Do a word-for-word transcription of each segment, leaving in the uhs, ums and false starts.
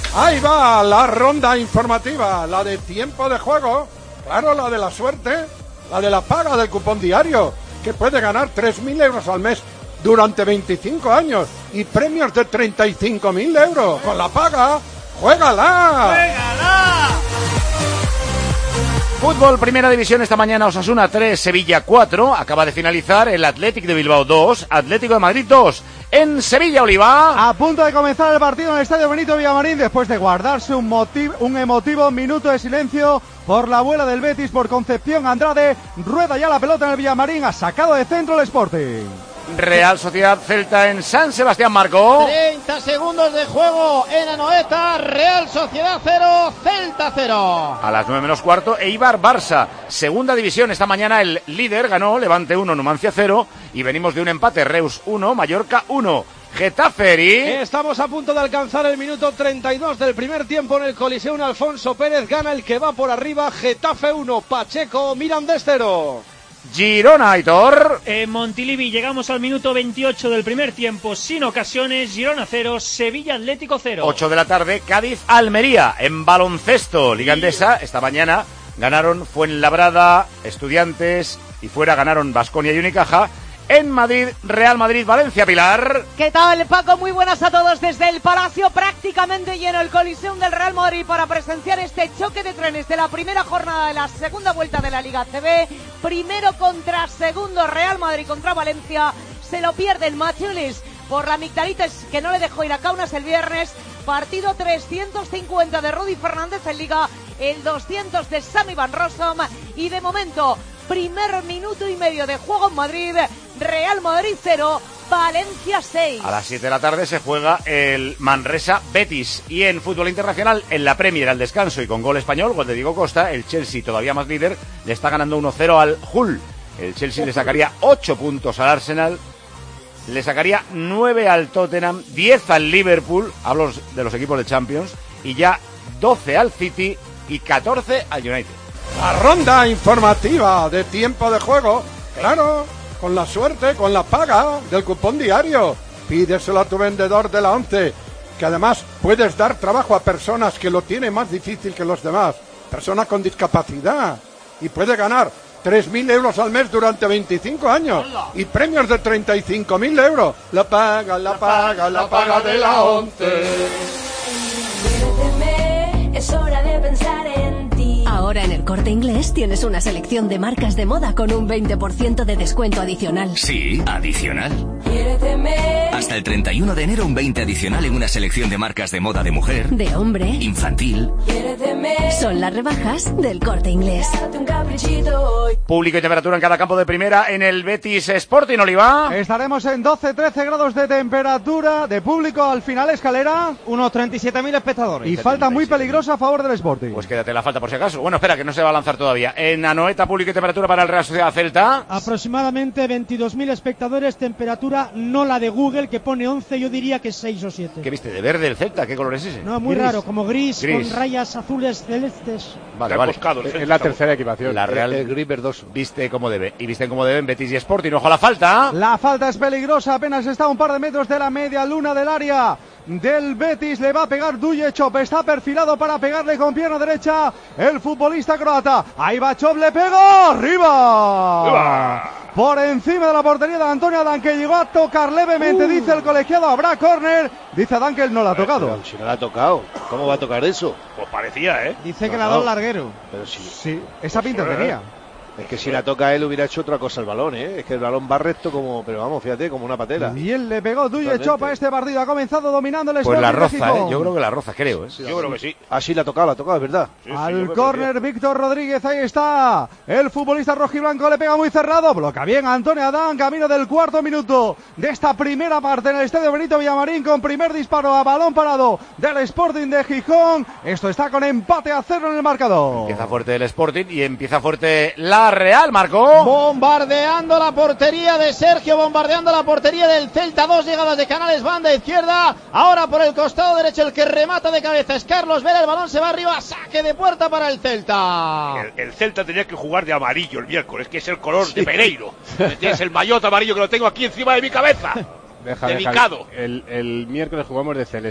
Ahí va la ronda informativa, la de tiempo de juego, claro, la de la suerte, la de la paga del cupón diario, que puede ganar tres mil euros al mes durante veinticinco años y premios de treinta y cinco mil euros. Con la paga, ¡juégala! ¡Juégala! Fútbol, primera división esta mañana, Osasuna tres, Sevilla cuatro. Acaba de finalizar el Athletic de Bilbao dos, Atlético de Madrid dos. En Sevilla, Oliva. A punto de comenzar el partido en el Estadio Benito Villamarín, después de guardarse un, motiv- un emotivo minuto de silencio por la abuela del Betis, por Concepción Andrade. Rueda ya la pelota en el Villamarín, ha sacado de centro el Sporting. Real Sociedad Celta en San Sebastián, Marco. treinta segundos de juego en Anoeta. Real Sociedad cero, Celta cero. A las nueve menos cuarto, Eibar Barça. Segunda división esta mañana, el líder ganó, Levante uno, Numancia cero. Y venimos de un empate, Reus uno, Mallorca uno. Getafe, Eri. Estamos a punto de alcanzar el minuto treinta y dos del primer tiempo en el Coliseum Alfonso Pérez. Gana el que va por arriba. Getafe uno, Pacheco, Mirandés cero. Girona, Aitor. En Montilivi llegamos al minuto veintiocho del primer tiempo sin ocasiones. Girona cero, Sevilla Atlético cero. ocho de la tarde, Cádiz Almería. En baloncesto, Liga Endesa, esta mañana ganaron Fuenlabrada, Estudiantes, y fuera ganaron Baskonia y Unicaja. En Madrid, Real Madrid, Valencia, Pilar. ¿Qué tal, Paco? Muy buenas a todos desde el Palacio, prácticamente lleno el Coliseum del Real Madrid para presenciar este choque de trenes de la primera jornada de la segunda vuelta de la Liga A C B. Primero contra segundo, Real Madrid contra Valencia. Se lo pierden Machulis por la amigdalitis que no le dejó ir a Kaunas el viernes. Partido trescientos cincuenta de Rudy Fernández en Liga, el doscientos de Sami Van Rossum. Y de momento, primer minuto y medio de juego en Madrid, Real Madrid cero, Valencia seis. A las siete de la tarde se juega el Manresa Betis. Y en fútbol internacional, en la Premier, al descanso y con gol español, gol de Diego Costa, el Chelsea, todavía más líder, le está ganando uno cero al Hull. El Chelsea le sacaría ocho puntos al Arsenal, le sacaría nueve al Tottenham, diez al Liverpool, hablo de los equipos de Champions, y ya doce al City y catorce al United. La ronda informativa de tiempo de juego, claro, con la suerte, con la paga del cupón diario. Pídeselo a tu vendedor de la ONCE, que además puedes dar trabajo a personas que lo tienen más difícil que los demás, personas con discapacidad, y puede ganar tres mil euros al mes durante veinticinco años y premios de treinta y cinco mil euros. La paga, la paga, la paga de la ONCE. Es hora de pensar en ti. Ahora en El Corte Inglés tienes una selección de marcas de moda con un veinte por ciento de descuento adicional. Sí, adicional. Quiéreteme. Hasta el treinta y uno de enero un veinte adicional en una selección de marcas de moda de mujer, De hombre. infantil. Quiéreteme. Son las rebajas del Corte Inglés. Date un caprichito hoy. Público y temperatura en cada campo de primera en el Betis Sporting, Oliva. Estaremos en doce trece grados de temperatura de público al final escalera. Unos treinta y siete mil espectadores. Y falta muy peligrosa a favor del Sporting. Pues quédate la falta por si acaso. Bueno, espera, que no se va a lanzar todavía. En Anoeta, público y temperatura para el Real Sociedad Celta. Aproximadamente veintidós mil espectadores, temperatura no la de Google, que pone once, yo diría que seis o siete. ¿Qué viste? ¿De verde el Celta? ¿Qué color es ese? No, muy Gris. raro, como gris, Gris. con rayas azules celestes. Vale, vale. Es la tercera equipación. La Real, el, el gris verdoso. Viste como debe. Y visten como deben Betis y Sporting. Ojo a la falta. La falta es peligrosa, apenas está a un par de metros de la media luna del área del Betis. Le va a pegar Duje Chop, está perfilado para pegarle con pierna derecha el futbolista croata. Ahí va Chop, le pegó, arriba. ¡Viva! Por encima de la portería de Antonio Adán, que llegó a tocar levemente, uh. dice el colegiado, habrá córner. Dice Adán que él no la ha tocado. Pero si no la ha tocado, ¿cómo va a tocar eso? Pues parecía, ¿eh? Dice no, que la da no. un larguero. Pero sí. Sí, esa pinta pues, tenía. Es que si la toca él hubiera hecho otra cosa el balón, ¿eh? Es que el balón va recto como, pero vamos, fíjate, como una patela. Y él le pegó Duje Chop a este partido. Ha comenzado dominando el Pues Sporting la de roza, Gijón. ¿eh? Yo creo que la roza, creo, ¿eh? Sí, yo creo que sí. Así la ha tocado, la ha tocado, es verdad. Sí, Al sí, córner, Víctor Rodríguez, ahí está. El futbolista rojiblanco le pega muy cerrado. Bloca bien Antonio Adán, camino del cuarto minuto de esta primera parte en el Estadio Benito Villamarín, con primer disparo a balón parado del Sporting de Gijón. Esto está con empate a cero en el marcador. Empieza fuerte el Sporting y empieza fuerte la Real, Marco. Bombardeando la portería de Sergio, bombardeando la portería del Celta. Dos llegadas de Canales, banda izquierda. Ahora por el costado derecho el que remata de cabeza es Carlos Vera. El balón se va arriba, saque de puerta para el Celta. El, el Celta tenía que jugar de amarillo el miércoles, que es el color sí. de Pereiro. Es el maillot amarillo que lo tengo aquí encima de mi cabeza. Deja, Dedicado. Deja. El, el miércoles jugamos de celeste.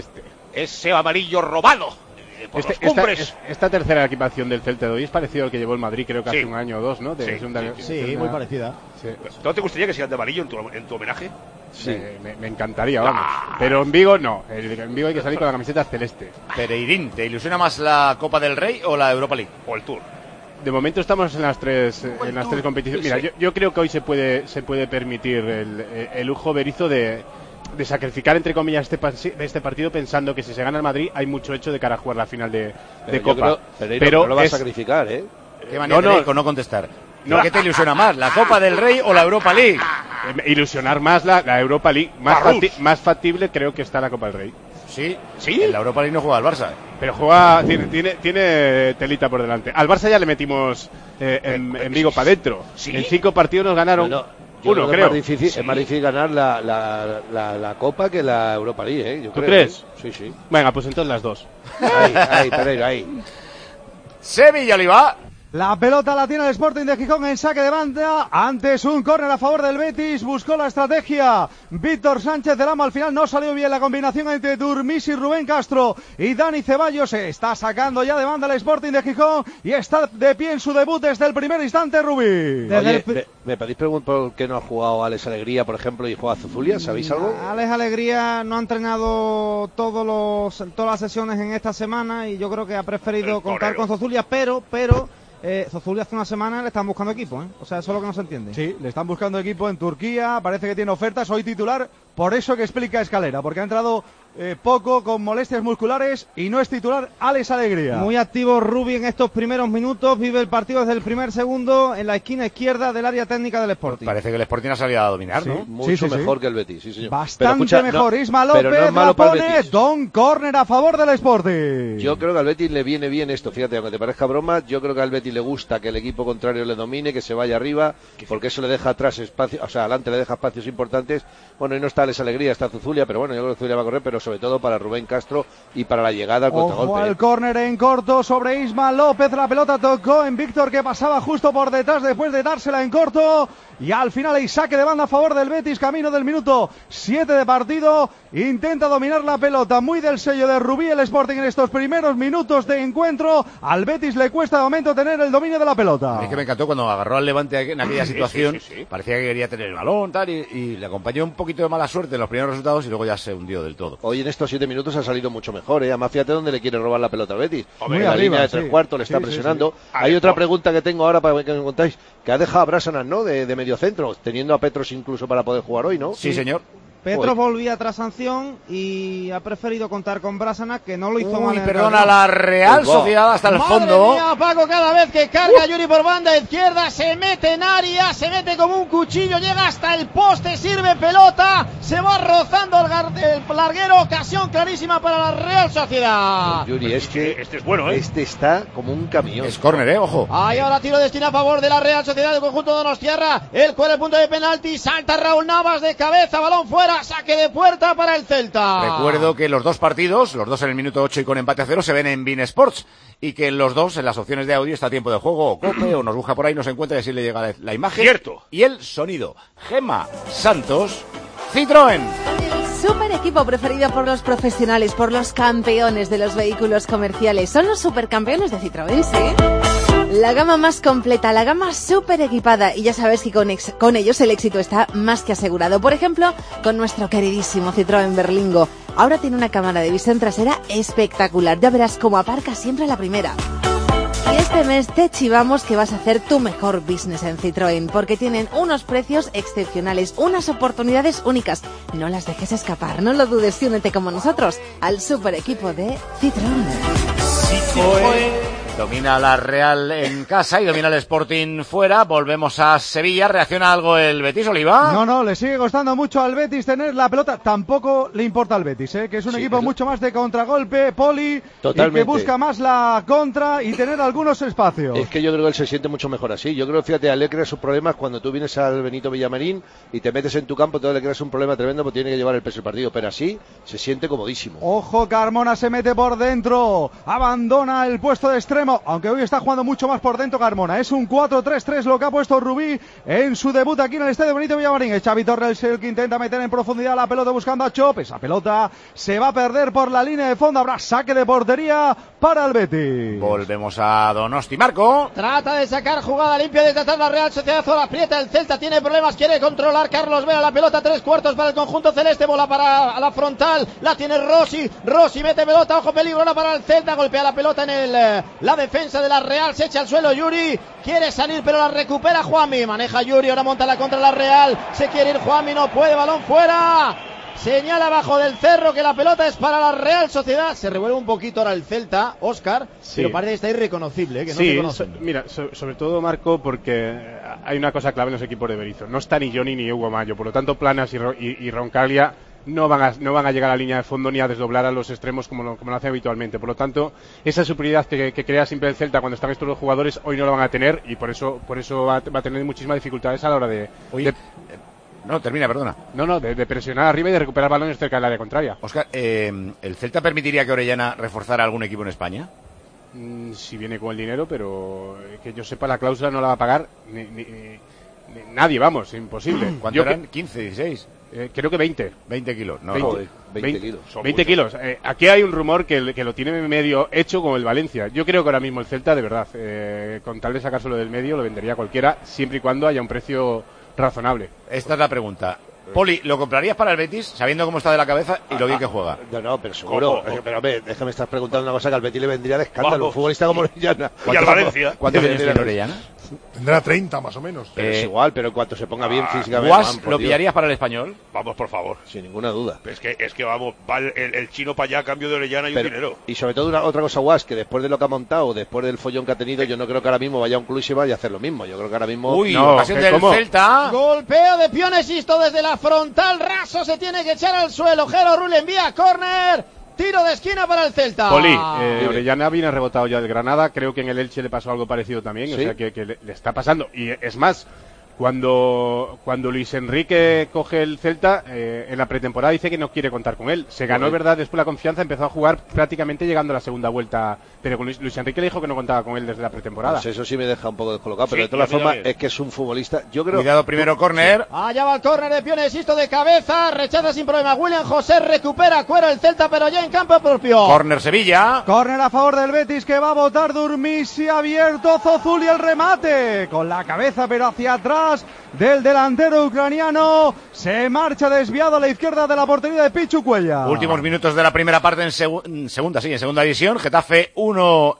ese amarillo robado. Por Este, los esta, es, esta tercera equipación del Celta de hoy es parecido al que llevó el Madrid, creo que sí. hace un año o dos, ¿no? De sí, segunda, sí, sí, sí muy parecida. Sí. ¿No te gustaría que sigan de amarillo en tu, en tu homenaje? Sí, me, me encantaría, vamos. Ah. Pero en Vigo no, en Vigo hay que salir con la camiseta celeste. Pereirín, ¿te ilusiona más la Copa del Rey o la Europa League? O el Tour. De momento estamos en las tres en las tres competiciones. Mira, yo, yo creo que hoy se puede se puede permitir el, el lujo Berizzo de, de sacrificar entre comillas este, este partido, pensando que si se gana el Madrid hay mucho hecho de cara a jugar la final de, pero de Copa. Creo, pero no lo va es, a sacrificar, ¿eh? Qué manera no, no, con no contestar. No. ¿Qué te ilusiona más, la Copa del Rey o la Europa League? Eh, ilusionar más la, la Europa League, más, facti más factible creo que está la Copa del Rey. Sí, sí. En la Europa League no juega el Barça. Pero juega, tiene, tiene, tiene telita por delante. Al Barça ya le metimos eh, en, en Vigo para adentro. ¿Sí? En cinco partidos nos ganaron bueno, uno, creo. creo. Es más difícil, sí. es más difícil ganar la, la, la, la Copa que la Europa League, ¿eh? Yo ¿Tú creo, crees? ¿eh? Sí, sí. Venga, pues entonces las dos. Ahí, ahí, Pereira, ahí. Sevilla, Oliva. La pelota la tiene el Sporting de Gijón en saque de banda. Antes un córner a favor del Betis. Buscó la estrategia Víctor Sánchez del Amo. Al final no salió bien la combinación entre Durmis y Rubén Castro. Y Dani Ceballos se está sacando ya de banda el Sporting de Gijón. Y está de pie en su debut desde el primer instante, Rubí. Oye, me, ¿me podéis preguntar por qué no ha jugado Alex Alegría, por ejemplo, y juega Zuzulia? ¿Sabéis algo? Alex Alegría no ha entrenado todos los, todas las sesiones en esta semana. Y yo creo que ha preferido el contar torero. con Zuzulia, pero... pero Eh, Zozulia hace una semana le están buscando equipo, ¿eh? O sea, eso es lo que no se entiende. Sí, le están buscando equipo en Turquía, parece que tiene ofertas, hoy titular, por eso que explica Escalera, porque ha entrado eh, poco, con molestias musculares, y no es titular Alex Alegría. Muy activo Rubi en estos primeros minutos, vive el partido desde el primer segundo en la esquina izquierda del área técnica del Sporting. Parece que el Sporting ha salido a dominar, sí, ¿no? Mucho sí, sí, mejor sí. que el Betis, sí señor. Bastante escucha, mejor, no, Isma López no es la pone, Don Córner a favor del Sporting. Yo creo que al Betis le viene bien esto, fíjate, aunque te parezca broma, yo creo que al Betis le gusta que el equipo contrario le domine, que se vaya arriba, porque eso le deja atrás espacio, o sea, adelante le deja espacios importantes. Bueno, y no está Alex Alegría, está Zuzulia, pero bueno, yo creo que Zuzulia va a correr, pero sobre todo para Rubén Castro y para la llegada al contragolpe. Ojo al córner en corto sobre Isma López, la pelota tocó en Víctor, que pasaba justo por detrás después de dársela en corto, y al final hay saque de banda a favor del Betis, camino del minuto siete de partido, intenta dominar la pelota, muy del sello de Rubí el Sporting en estos primeros minutos de encuentro. Al Betis le cuesta de momento tener el dominio de la pelota. Es que me encantó cuando agarró al Levante en aquella situación, sí, sí, sí. parecía que quería tener el balón, tal, y, y le acompañó un poquito de mala suerte en los primeros resultados y luego ya se hundió del todo. Hoy en estos siete minutos ha salido mucho mejor, ¿eh? Además, fíjate dónde le quiere robar la pelota al Betis. Muy en la arriba, línea de tres sí. cuartos le está sí, presionando. Sí, sí. Hay otra pregunta que tengo ahora para que me contáis, que ha dejado a Brásanas, ¿no? De, de medio centro, teniendo a Petros incluso para poder jugar hoy, ¿no? Sí, señor. Petros volvía tras sanción y ha preferido contar con Brásanas, que no lo hizo Uy, mal en perdona, la Real Sociedad hasta el Madre fondo. Mía, Paco, cada vez que carga Yuri por banda izquierda, se mete en área, se mete como un cuchillo, llega hasta el poste, sirve pelota, se va rozando el, el larguero, ocasión clarísima para la Real Sociedad. Yuri, este, este es bueno, ¿eh? Este está como un camión. Es córner, ¿eh? Ojo. Ahí ahora tiro de esquina a favor de la Real Sociedad del conjunto de Donostiarra. El cual el punto de penalti, salta Raúl Navas de cabeza, balón fuera, saque de puerta para el Celta. Recuerdo que los dos partidos, los dos en el minuto ocho y con empate a cero, se ven en Bein Sports, y que en los dos, en las opciones de audio, está tiempo de juego o cope, o nos busca por ahí, nos encuentra y así le llega la imagen. Cierto. Y el sonido. Gemma Santos, Citroën. Super equipo preferido por los profesionales, por los campeones de los vehículos comerciales. Son los supercampeones de Citroën, ¿sí? La gama más completa, la gama súper equipada, y ya sabes que con, ex, con ellos el éxito está más que asegurado. Por ejemplo, con nuestro queridísimo Citroën Berlingo. Ahora tiene una cámara de visión trasera espectacular. Ya verás cómo aparca siempre a la primera. Y este mes te chivamos que vas a hacer tu mejor business en Citroën, porque tienen unos precios excepcionales, unas oportunidades únicas. No las dejes escapar, no lo dudes y únete como nosotros al super equipo de Citroën. Citroën. Domina la Real en casa y domina el Sporting fuera. Volvemos a Sevilla. ¿Reacciona algo el Betis, Oliva? No, no, le sigue costando mucho al Betis tener la pelota. Tampoco le importa al Betis, ¿eh? Que es un sí, equipo es... mucho más de contragolpe, poli, Totalmente. Y que busca más la contra y tener algunos espacios. Es que yo creo que él se siente mucho mejor así. Yo creo, fíjate, a él le crea sus problemas cuando tú vienes al Benito Villamarín y te metes en tu campo, todo le creas un problema tremendo porque tiene que llevar el peso del partido. Pero así se siente comodísimo. Ojo, Carmona se mete por dentro. Abandona el puesto de extremo extremo, aunque hoy está jugando mucho más por dentro Carmona. Es un cuatro tres tres lo que ha puesto Rubí en su debut aquí en el Estadio Benito Villamarín. Es Xavi Torres el que intenta meter en profundidad la pelota buscando a Chop. Esa pelota se va a perder por la línea de fondo. Habrá saque de portería para el Betis. Volvemos a Donosti. Marco. Trata de sacar jugada limpia desde atrás la Real Sociedad. Ahora aprieta el Celta, tiene problemas, quiere controlar Carlos Vela la pelota, tres cuartos para el conjunto celeste, bola para a la frontal, la tiene Rossi, Rossi mete pelota, ojo peligro ahora para el Celta, golpea la pelota en el eh, la defensa de la Real, se echa al suelo Yuri, quiere salir pero la recupera Juanmi, maneja Yuri, ahora monta la contra la Real, se quiere ir Juanmi, no puede, balón fuera. Señala abajo del cerro que la pelota es para la Real Sociedad. Se revuelve un poquito ahora el Celta, Óscar, sí. Pero parece que está irreconocible, ¿eh? Que no sí, se conoce. So, mira, so, sobre todo Marco, porque hay una cosa clave en los equipos de Berizzo. No está ni Johnny ni Hugo Mayo, por lo tanto Planas y, y, y Roncaglia no van, a, no van a llegar a la línea de fondo ni a desdoblar a los extremos como lo, como lo hace habitualmente. Por lo tanto, esa superioridad que, que crea siempre el Celta cuando están estos dos jugadores, hoy no lo van a tener y por eso, por eso va, va a tener muchísimas dificultades a la hora de... Oye, de No, termina, perdona. No, no, de, de presionar arriba y de recuperar balones cerca del área contraria. Óscar, eh, ¿el Celta permitiría que Orellana reforzara algún equipo en España? Mm, si viene con el dinero, pero que yo sepa la cláusula no la va a pagar ni, ni, ni nadie, vamos, imposible. ¿Cuánto yo eran? Que, ¿quince, dieciséis? Eh, creo que veinte. veinte kilos, no, veinte, no, veinte, veinte kilos. veinte kilos. Eh, aquí hay un rumor que, que lo tiene medio hecho con el Valencia. Yo creo que ahora mismo el Celta, de verdad, eh, con tal de sacárselo del medio, lo vendería cualquiera, siempre y cuando haya un precio razonable. Esta es la pregunta. Poli, ¿lo comprarías para el Betis sabiendo cómo está de la cabeza y lo bien que juega? No, no, pero seguro. ¿Cómo? Pero hombre, déjame estar preguntando una cosa que al Betis le vendría de escándalo. Vamos. Un futbolista como Orellana. Y al Valencia. ¿Cuántos años tiene Orellana? Tendrá treinta más o menos. Pero Eh, es igual, pero en cuanto se ponga bien ah, físicamente. ¿Guas man, por lo Dios. pillarías para el Español? Vamos, por favor. Sin ninguna duda. Es que, es que vamos, va el, el, el chino para allá a cambio de Orellana y Pero- un dinero. y sobre todo una, otra cosa, Guas, que después de lo que ha montado, después del follón que ha tenido, yo no creo que ahora mismo vaya a un club y se vaya a hacer lo mismo. Yo creo que ahora mismo... Uy, no, ocasión ¿qué, del cómo? Celta. Golpeo de Pionesisto desde la frontal, raso se tiene que echar al suelo, Jero Rull envía a córner, tiro de esquina para el Celta. Poli, eh, Orellana viene rebotado ya del Granada, creo que en el Elche le pasó algo parecido también, ¿Sí? o sea que, que le, le está pasando. Y es más, cuando, cuando Luis Enrique coge el Celta, eh, en la pretemporada dice que no quiere contar con él. Se ganó, es verdad, después la confianza, empezó a jugar prácticamente llegando a la segunda vuelta, pero con Luis, Luis Enrique le dijo que no contaba con él desde la pretemporada. Pues eso sí me deja un poco descolocado, pero Sí, de todas y a mí formas también. es que es un futbolista, yo creo... Cuidado, primero córner. Allá va el córner de Pionesisto de cabeza, rechaza sin problema William José, recupera cuero el Celta, pero ya en campo propio. Córner Sevilla. Córner a favor del Betis que va a botar Durmisi, abierto Zozul y el remate con la cabeza pero hacia atrás del delantero ucraniano, se marcha desviado a la izquierda de la portería de Pichu Cuella. Últimos minutos de la primera parte en, segu en segunda, sí, en segunda división. Getafe uno,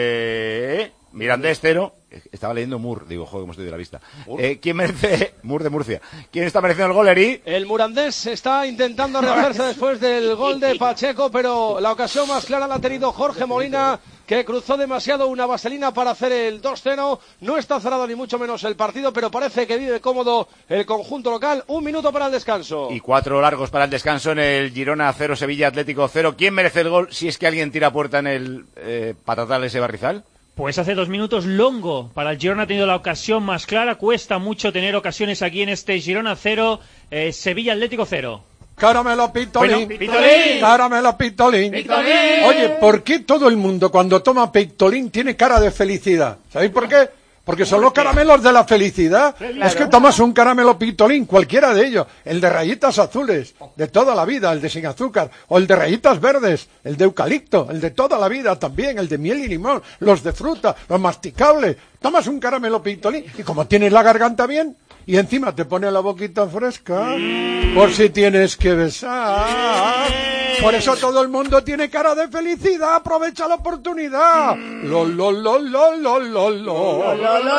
eh, Mirandés cero. Estaba leyendo Mur, digo, joder, cómo estoy de la vista. Eh, ¿Quién merece? Mur de Murcia. ¿Quién está mereciendo el gol, Eri? El Murandés está intentando rehacerse después del gol de Pacheco, pero la ocasión más clara la ha tenido Jorge Molina, que cruzó demasiado una vaselina para hacer el dos cero. No está cerrado ni mucho menos el partido, pero parece que vive cómodo el conjunto local. Un minuto para el descanso. Y cuatro largos para el descanso en el Girona cero, Sevilla Atlético cero. ¿Quién merece el gol si es que alguien tira a puerta en el eh, Patatal ese Barrizal? Pues hace dos minutos Longo. Para el Girona ha tenido la ocasión más clara. Cuesta mucho tener ocasiones aquí en este Girona cero, eh, Sevilla Atlético cero. Caramelo Pictolín. Bueno, Pictolín. Caramelo Pictolín. Pictolín. Oye, ¿por qué todo el mundo cuando toma Pictolín tiene cara de felicidad? ¿Sabéis por qué? Porque son los caramelos de la felicidad. Claro. Es que tomas un caramelo Pictolín, cualquiera de ellos, el de rayitas azules, de toda la vida, el de sin azúcar, o el de rayitas verdes, el de eucalipto, el de toda la vida también, el de miel y limón, los de fruta, los masticables. Tomas un caramelo Pictolín y como tienes la garganta bien, y encima te pone la boquita fresca, por si tienes que besar. Por eso todo el mundo tiene cara de felicidad, aprovecha la oportunidad. Lo, lo, lo, lo, lo, lo, lo.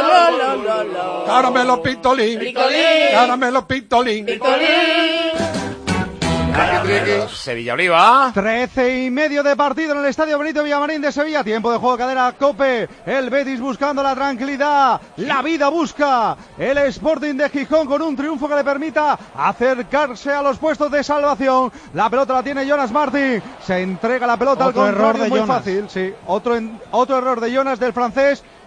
Caramelo Pictolín. Caramelo Pictolín. Sevilla Oliva. Trece y medio de partido en el Estadio Benito Villamarín de Sevilla. Tiempo de juego, cadena Cope. El Betis buscando la tranquilidad. La vida busca el Sporting de Gijón con un triunfo que le permita acercarse a los puestos de salvación. La pelota la tiene Jonas Martín. Se entrega la pelota Otro al error contrario, de muy Jonas. fácil. Sí, otro, en, otro error de Jonas, del francés,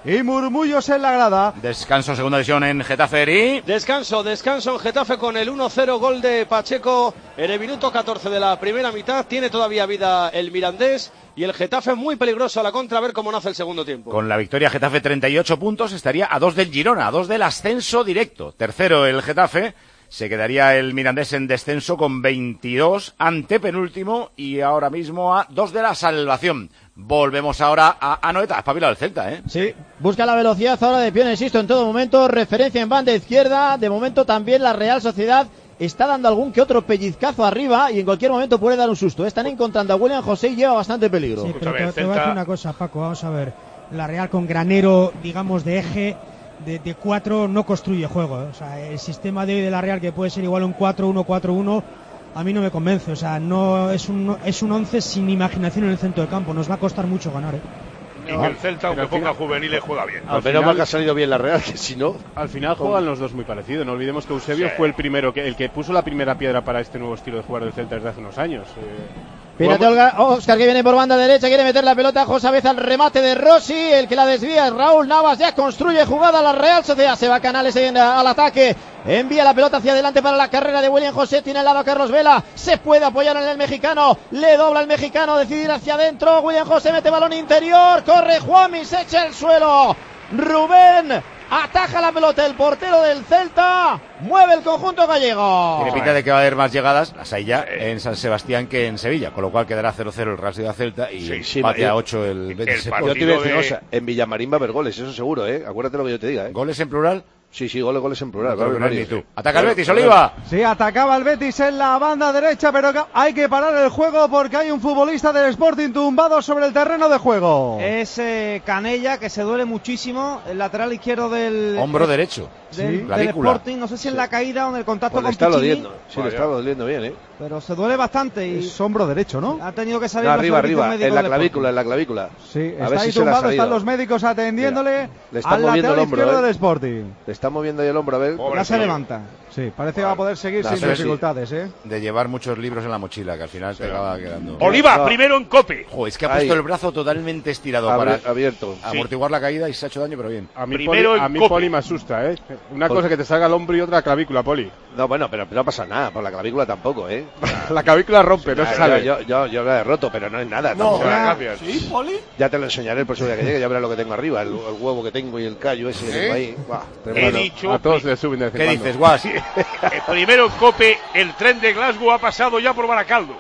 y murmullos en la grada. Descanso, segunda división en Getafe. ¿Y? Descanso, descanso en Getafe con el uno cero, gol de Pacheco en el minuto catorce de la primera mitad. Tiene todavía vida el Mirandés y el Getafe muy peligroso a la contra, a ver cómo nace el segundo tiempo. Con la victoria Getafe treinta y ocho puntos, estaría a dos del Girona, a dos del ascenso directo. Tercero el Getafe, se quedaría el Mirandés en descenso con veintidós, antepenúltimo, y ahora mismo a dos de la salvación. Volvemos ahora a Anoeta, espabila el Celta, ¿eh? Sí, busca la velocidad ahora de Pione, insisto, en todo momento, referencia en banda izquierda, de momento también la Real Sociedad está dando algún que otro pellizcazo arriba y en cualquier momento puede dar un susto. Están encontrando a William José y lleva bastante peligro. Sí, pero te, te voy a decir una cosa, Paco, vamos a ver. La Real con Granero, digamos, de eje, de, de cuatro, no construye juego, ¿eh? O sea, el sistema de hoy de la Real, que puede ser igual un cuatro uno cuatro uno, a mí no me convence. O sea, no es un es un once sin imaginación en el centro del campo. Nos va a costar mucho ganar, ¿eh? Y que el Celta, aunque ponga juveniles, juega bien. Al menos mal que ha salido bien la Real, que si no... Al final juegan los dos muy parecidos. No olvidemos que Eusebio Sí. fue el primero, que el que puso la primera piedra para este nuevo estilo de jugar del Celta desde hace unos años. Eh, Fíjate, Olga, Oscar, que viene por banda derecha, quiere meter la pelota, José Abez al remate de Rossi, el que la desvía es Raúl Navas, ya construye jugada la Real Sociedad, se va Canales en, al ataque, envía la pelota hacia adelante para la carrera de William José, tiene al lado a Carlos Vela, se puede apoyar en el mexicano, le dobla el mexicano, decide ir hacia adentro, William José mete balón interior, corre Juanmi, se echa el suelo, Rubén ataja la pelota, el portero del Celta mueve el conjunto gallego. Tiene pinta de que va a haber más llegadas, las hay ya, en San Sebastián que en Sevilla, con lo cual quedará cero cero el Real Sociedad Celta y Sí, sí, empate eh, a ocho el Betis. Yo te voy a decir una cosa, en Villamarín va a haber goles, eso seguro, ¿eh? Acuérdate lo que yo te diga, ¿eh? ¿Goles en plural? Sí, sí, goles, goles en plural. No, va a haber no, ni varios. tú. Ataca el Betis, Oliva. Sí, atacaba el Betis en la banda derecha, pero hay que parar el juego porque hay un futbolista del Sporting tumbado sobre el terreno de juego. Es eh, Canella, que se duele muchísimo, el lateral izquierdo del... Hombro derecho. Del, Sí. del Sporting, no sé si Sí. en la caída o en el contacto Pues le con está Piccini, doliendo, sí, le está doliendo bien, ¿eh? pero se duele bastante y Es hombro derecho, ¿no? ha tenido que salir No, los arriba, servicios arriba, médicos en la del clavícula, en Sporting. la clavícula. Sí, A está ver ahí si se le ha tumbado, salido. están los médicos atendiéndole Le está al moviendo lateral el hombro, izquierdo ¿eh? del Sporting. Le está moviendo ahí el hombro, a ver. Ya se levanta. Sí, parece que va a poder seguir No, sin pero sí. dificultades, ¿eh? De llevar muchos libros en la mochila, que al final te acaba quedando. Oliva, No. primero en Cope. Joder, es que ha Ahí. puesto el brazo totalmente estirado Abre- para abierto. amortiguar la caída y se ha hecho daño, pero bien. a mí, Primero Poli, en a mí Cope. Poli me asusta, ¿eh? Una Por- cosa que te salga el hombro y otra clavícula, Poli. No, bueno, pero no pasa nada, por la clavícula tampoco, ¿eh? La clavícula rompe, no se Ya, sale. Yo, yo, yo la he roto, pero no es nada. No, tampoco la ya- cambias. ¿Sí, Poli? Ya te lo enseñaré el próximo día que llegue, ya verás lo que tengo arriba, el, el huevo que tengo y el callo ese que ¿Eh? tengo ahí. Buah, He tremendo. dicho, A todos le suben de vez en ¿Qué cuando. dices, Guas? eh, primero en Cope, el tren de Glasgow ha pasado ya por Baracaldo.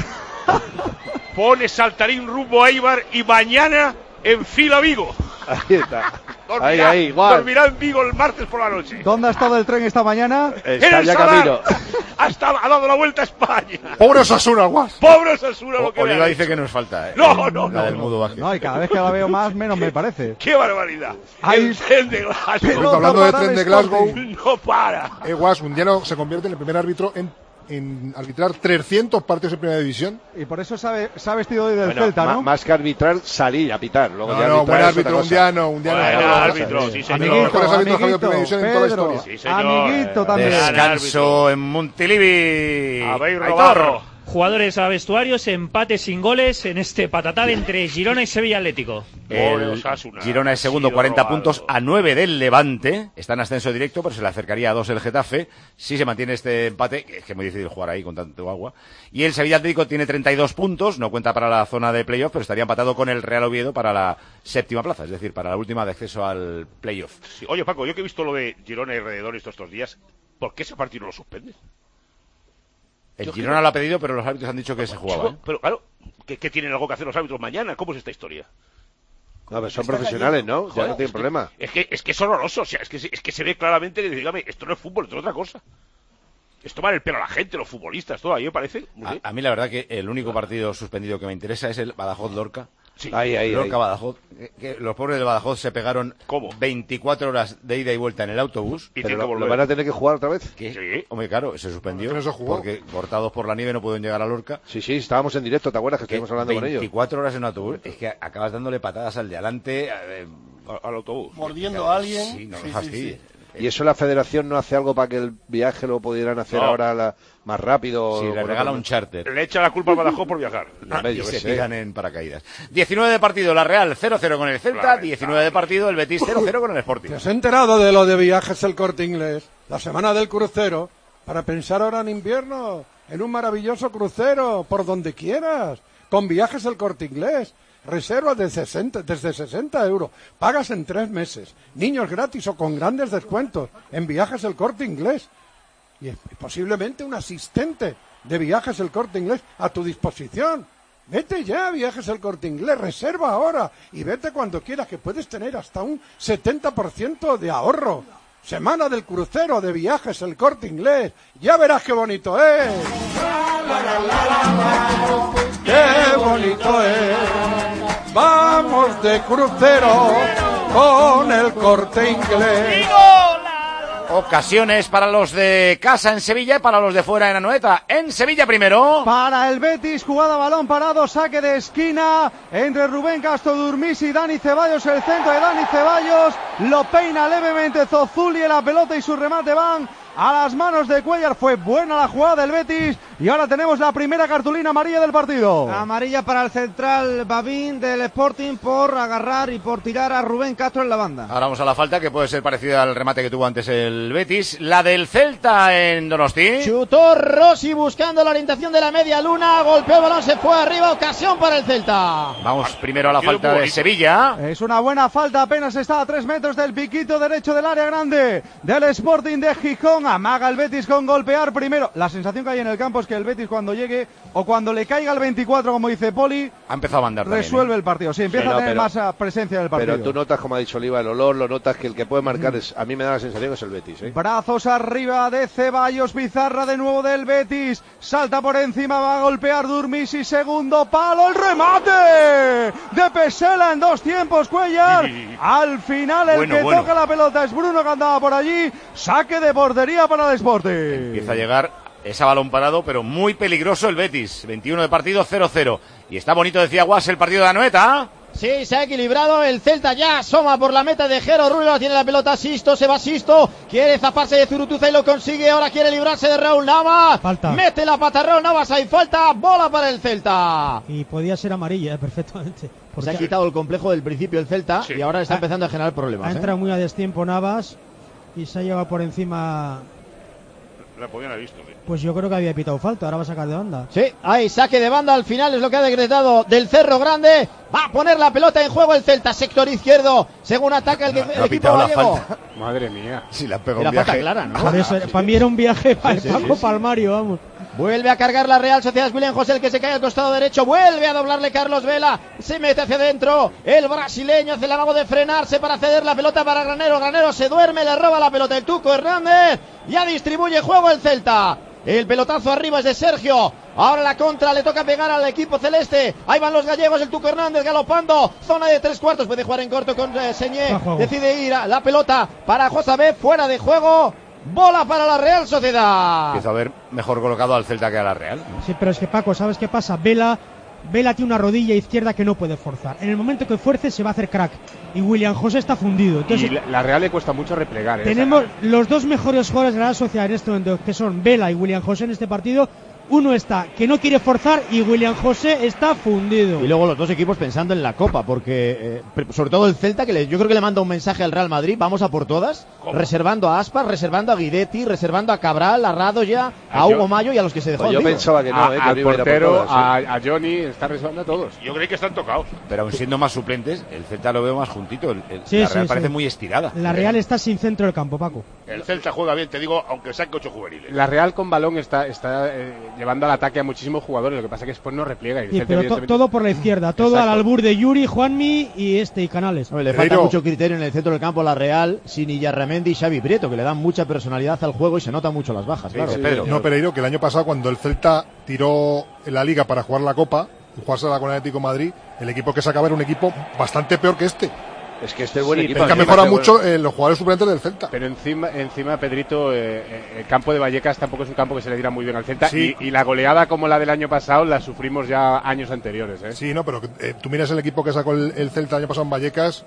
Pone saltarín rumbo a Eibar y mañana enfila Vigo. Ahí está. Dormirá, Ahí, ahí, igual. dormirá en Vigo el martes por la noche. ¿Dónde ha estado el tren esta mañana? En Está el ya Sadar. camino. Hasta ha dado la vuelta a España. Pobre Osasuna, Guas. Pobre Osasuna lo que le Oliva han dice hecho. que nos falta, ¿eh? No, no, La no, del no. mudo Vázquez. No, y cada vez que la veo más, menos me parece. ¡Qué barbaridad! Ay, el tren de Glasgow Pelota hablando de para tren el de Glasgow. Sporting. no para. Eh, Guas, un día no se convierte en el primer árbitro en, en arbitrar trescientos partidos en primera división. Y por eso se ha, se ha vestido hoy del Bueno, Celta, ma- ¿no? más que arbitrar, salir a pitar. Luego No, ya no, arbitrar buen es árbitro, otra un cosa. día no, un día no. Bueno, no, no, árbitro, no, sí, no. señor. De los mejores árbitros que ha habido en primera Amiguito, división en toda la Pedro, historia. Sí, señor. amiguito también. Gran Descanso en Montilivi. Habéis Aitor. robado. Jugadores a vestuarios, empate sin goles en este patatal entre Girona y Sevilla Atlético. Pobre El Osasuna. Girona es segundo, Ha sido cuarenta robado. puntos a nueve del Levante. Está en ascenso directo, pero se le acercaría a dos el Getafe. Si se mantiene este empate, que es que es muy difícil jugar ahí con tanto agua. Y el Sevilla Atlético tiene treinta y dos puntos, no cuenta para la zona de playoff, pero estaría empatado con el Real Oviedo para la séptima plaza, es decir, para la última de acceso al playoff. Sí. Oye, Paco, yo que he visto lo de Girona y alrededor estos, estos días, ¿por qué ese partido no lo suspende? El Yo Girona creo- lo ha pedido, pero los árbitros han dicho que se jugaba. ¿eh? Pero claro, ¿qué, qué tienen algo que hacer los árbitros mañana? ¿Cómo es esta historia? No, pero son profesionales, ¿no? Ya Joder, no tienen es que- problema. Es que, es que es horroroso, o sea, es que, se- es que se ve claramente que, dígame, esto no es fútbol, esto es otra cosa. Es tomar el pelo a la gente, los futbolistas, todo, a mí me parece... muy A, bien. a mí la verdad que el único partido suspendido que me interesa es el Badajoz-Lorca. Sí. Ahí, ahí, ahí. Lorca-Badajoz. Que, que los pobres del Badajoz se pegaron ¿Cómo? veinticuatro horas de ida y vuelta en el autobús. Y Pero tienen que lo, lo volver. van a tener que jugar otra vez. Que, Sí. Hombre, claro, se suspendió. Que no se jugó. Porque cortados por la nieve no pueden llegar a Lorca. Sí, sí, estábamos en directo, ¿te acuerdas que Que estuvimos hablando con ellos? veinticuatro horas en autobús. Es que acabas dándole patadas al de adelante. eh, Al, al autobús. Mordiendo a alguien. Sí, no Sí, me sí, fastidies. sí. ¿Y eso la federación no hace algo para que el viaje lo pudieran hacer no. ahora la, más rápido? Sí, le bueno, regala no, un charter. Le echa la culpa al Badajoz por viajar. No, y yo se qué sé. tiran en paracaídas. diecinueve de partido, la Real cero cero con el Celta, Claro, diecinueve de partido, el Betis cero cero con el Sporting. ¿Te has enterado de lo de Viajes El Corte Inglés? La semana del crucero, para pensar ahora en invierno, en un maravilloso crucero, por donde quieras, con Viajes El Corte Inglés. Reservas de sesenta, desde sesenta euros. Pagas en tres meses. Niños gratis o con grandes descuentos en Viajes El Corte Inglés. Y posiblemente un asistente de Viajes El Corte Inglés a tu disposición. Vete ya a Viajes El Corte Inglés, reserva ahora y vete cuando quieras, que puedes tener hasta un setenta por ciento de ahorro. Semana del crucero de Viajes El Corte Inglés. Ya verás qué bonito es. Qué bonito es. Vamos de crucero con El Corte Inglés. Ocasiones para los de casa en Sevilla y para los de fuera en Anoeta. En Sevilla primero. Para el Betis, jugada balón parado, saque de esquina entre Rubén Castro Durmís y Dani Ceballos. El centro de Dani Ceballos lo peina levemente Zozuli, la pelota y su remate van a las manos de Cuellar. Fue buena la jugada del Betis y ahora tenemos la primera cartulina amarilla del partido. Amarilla para el central Babín del Sporting por agarrar y por tirar a Rubén Castro en la banda. Ahora vamos a la falta, que puede ser parecida al remate que tuvo antes el Betis. La del Celta en Donosti. Chutó Rossi buscando la orientación de la media luna, golpeó el balón, se fue arriba, ocasión para el Celta. Vamos primero a la falta de Sevilla. Es una buena falta, apenas está a tres metros del piquito derecho del área grande del Sporting de Gijón. Amaga el Betis con golpear primero. La sensación que hay en el campo es que el Betis, cuando llegue o cuando le caiga el veinticuatro, como dice Poli, ha empezado a andar resuelve también, ¿eh? el partido. Sí, empieza sí, no, a tener pero, más presencia en el partido. Pero tú notas, como ha dicho Oliva, el olor, lo notas que el que puede marcar es, a mí me da la sensación que es el Betis, ¿eh? Brazos arriba de Ceballos, Pizarra de nuevo del Betis, salta por encima, va a golpear Durmís y segundo palo, el remate de Pesela en dos tiempos, Cuellar. Al final el bueno, que bueno. toca la pelota es Bruno, que andaba por allí. Saque de portería para el Sporting. Empieza a llegar ese balón parado, pero muy peligroso el Betis. veintiuno de partido, cero cero. Y está bonito, decía Guas, el partido de Anoeta. Sí, se ha equilibrado, el Celta ya asoma por la meta de Jero Rullo, tiene la pelota Sisto, se va Sisto, quiere zafarse de Zurutuza y lo consigue, ahora quiere librarse de Raúl Navas, falta. Mete la pata Raúl Navas, hay falta, bola para el Celta. Y podía ser amarilla, eh, perfectamente. Se ha quitado el complejo del principio el Celta, sí, y ahora está empezando a generar problemas. Ha entrado ¿eh? muy a destiempo Navas y se ha llevado por encima. La podían haber visto, ¿sí? Pues yo creo que había pitado falta, ahora va a sacar de banda. Sí, hay saque de banda al final, es lo que ha decretado del Cerro Grande. Va a poner la pelota en juego el Celta, sector izquierdo, según ataca el, no, el no equipo gallego. Madre mía. Si la pegó era un viaje. falta clara, ¿no? Por eso, para mí era un viaje para sí, sí, Paco sí, Palmario, vamos. Vuelve a cargar la Real Sociedad, William José, el que se cae al costado derecho, vuelve a doblarle Carlos Vela, se mete hacia adentro, el brasileño hace el amago de frenarse para ceder la pelota para Granero, Granero se duerme, le roba la pelota el Tuco Hernández, ya distribuye juego el Celta. El pelotazo arriba es de Sergio. Ahora la contra le toca pegar al equipo celeste. Ahí van los gallegos, el Tuco Hernández galopando. Zona de tres cuartos. Puede jugar en corto con eh, Señé. Decide ir a la pelota para Josabé. Fuera de juego. Bola para la Real Sociedad. Empieza a ver mejor colocado al Celta que a la Real. Sí, pero es que Paco, ¿sabes qué pasa? Vela, Vela tiene una rodilla izquierda que no puede forzar. En el momento que fuerce se va a hacer crack. Y William José está fundido. Entonces, y la, la Real le cuesta mucho replegar. Tenemos esa. Los dos mejores jugadores de la Real Sociedad en este momento, que son Vela y William José en este partido. Uno está que no quiere forzar y William José está fundido. Y luego los dos equipos pensando en la Copa, porque eh, sobre todo el Celta, que le, yo creo que le manda un mensaje al Real Madrid, vamos a por todas, ¿cómo? Reservando a Aspas, reservando a Guidetti, reservando a Cabral, a Radoya, a Hugo Mayo y a los que se dejó. Pues yo pensaba que no, a, eh, que al portero, por todas, ¿sí? a, a Johnny, está reservando a todos. Yo creí que están tocados. Pero aún siendo más suplentes, el Celta lo veo más juntito. El, el, sí, la Real sí, parece sí. muy estirada. La Real está sin centro del campo, Paco. El Celta juega bien, te digo, aunque saque ocho juveniles. La Real con balón está, está eh, llevando al ataque a muchísimos jugadores, lo que pasa es que después no repliega. Y sí, pero to, todo por la izquierda, todo Exacto. al albur de Yuri, Juanmi y este y Canales. No, le falta Pero... mucho criterio en el centro del campo a la Real, sin Illarramendi y Xavi Prieto, que le dan mucha personalidad al juego y se nota mucho las bajas. Sí, claro. Sí, Pedro. No, Pereiro, que el año pasado cuando el Celta tiró en la Liga para jugar la Copa, y jugársela con el Atlético de Madrid, el equipo que sacaba era un equipo bastante peor que este. Es que este es buen sí, equipo. Es que ha mejorado mucho bueno. eh, los jugadores suplentes del Celta. Pero encima, encima Pedrito, eh, el campo de Vallecas tampoco es un campo que se le tira muy bien al Celta. Sí. Y, y la goleada como la del año pasado la sufrimos ya años anteriores. ¿eh? Sí, no, pero eh, tú miras el equipo que sacó el, el Celta el año pasado en Vallecas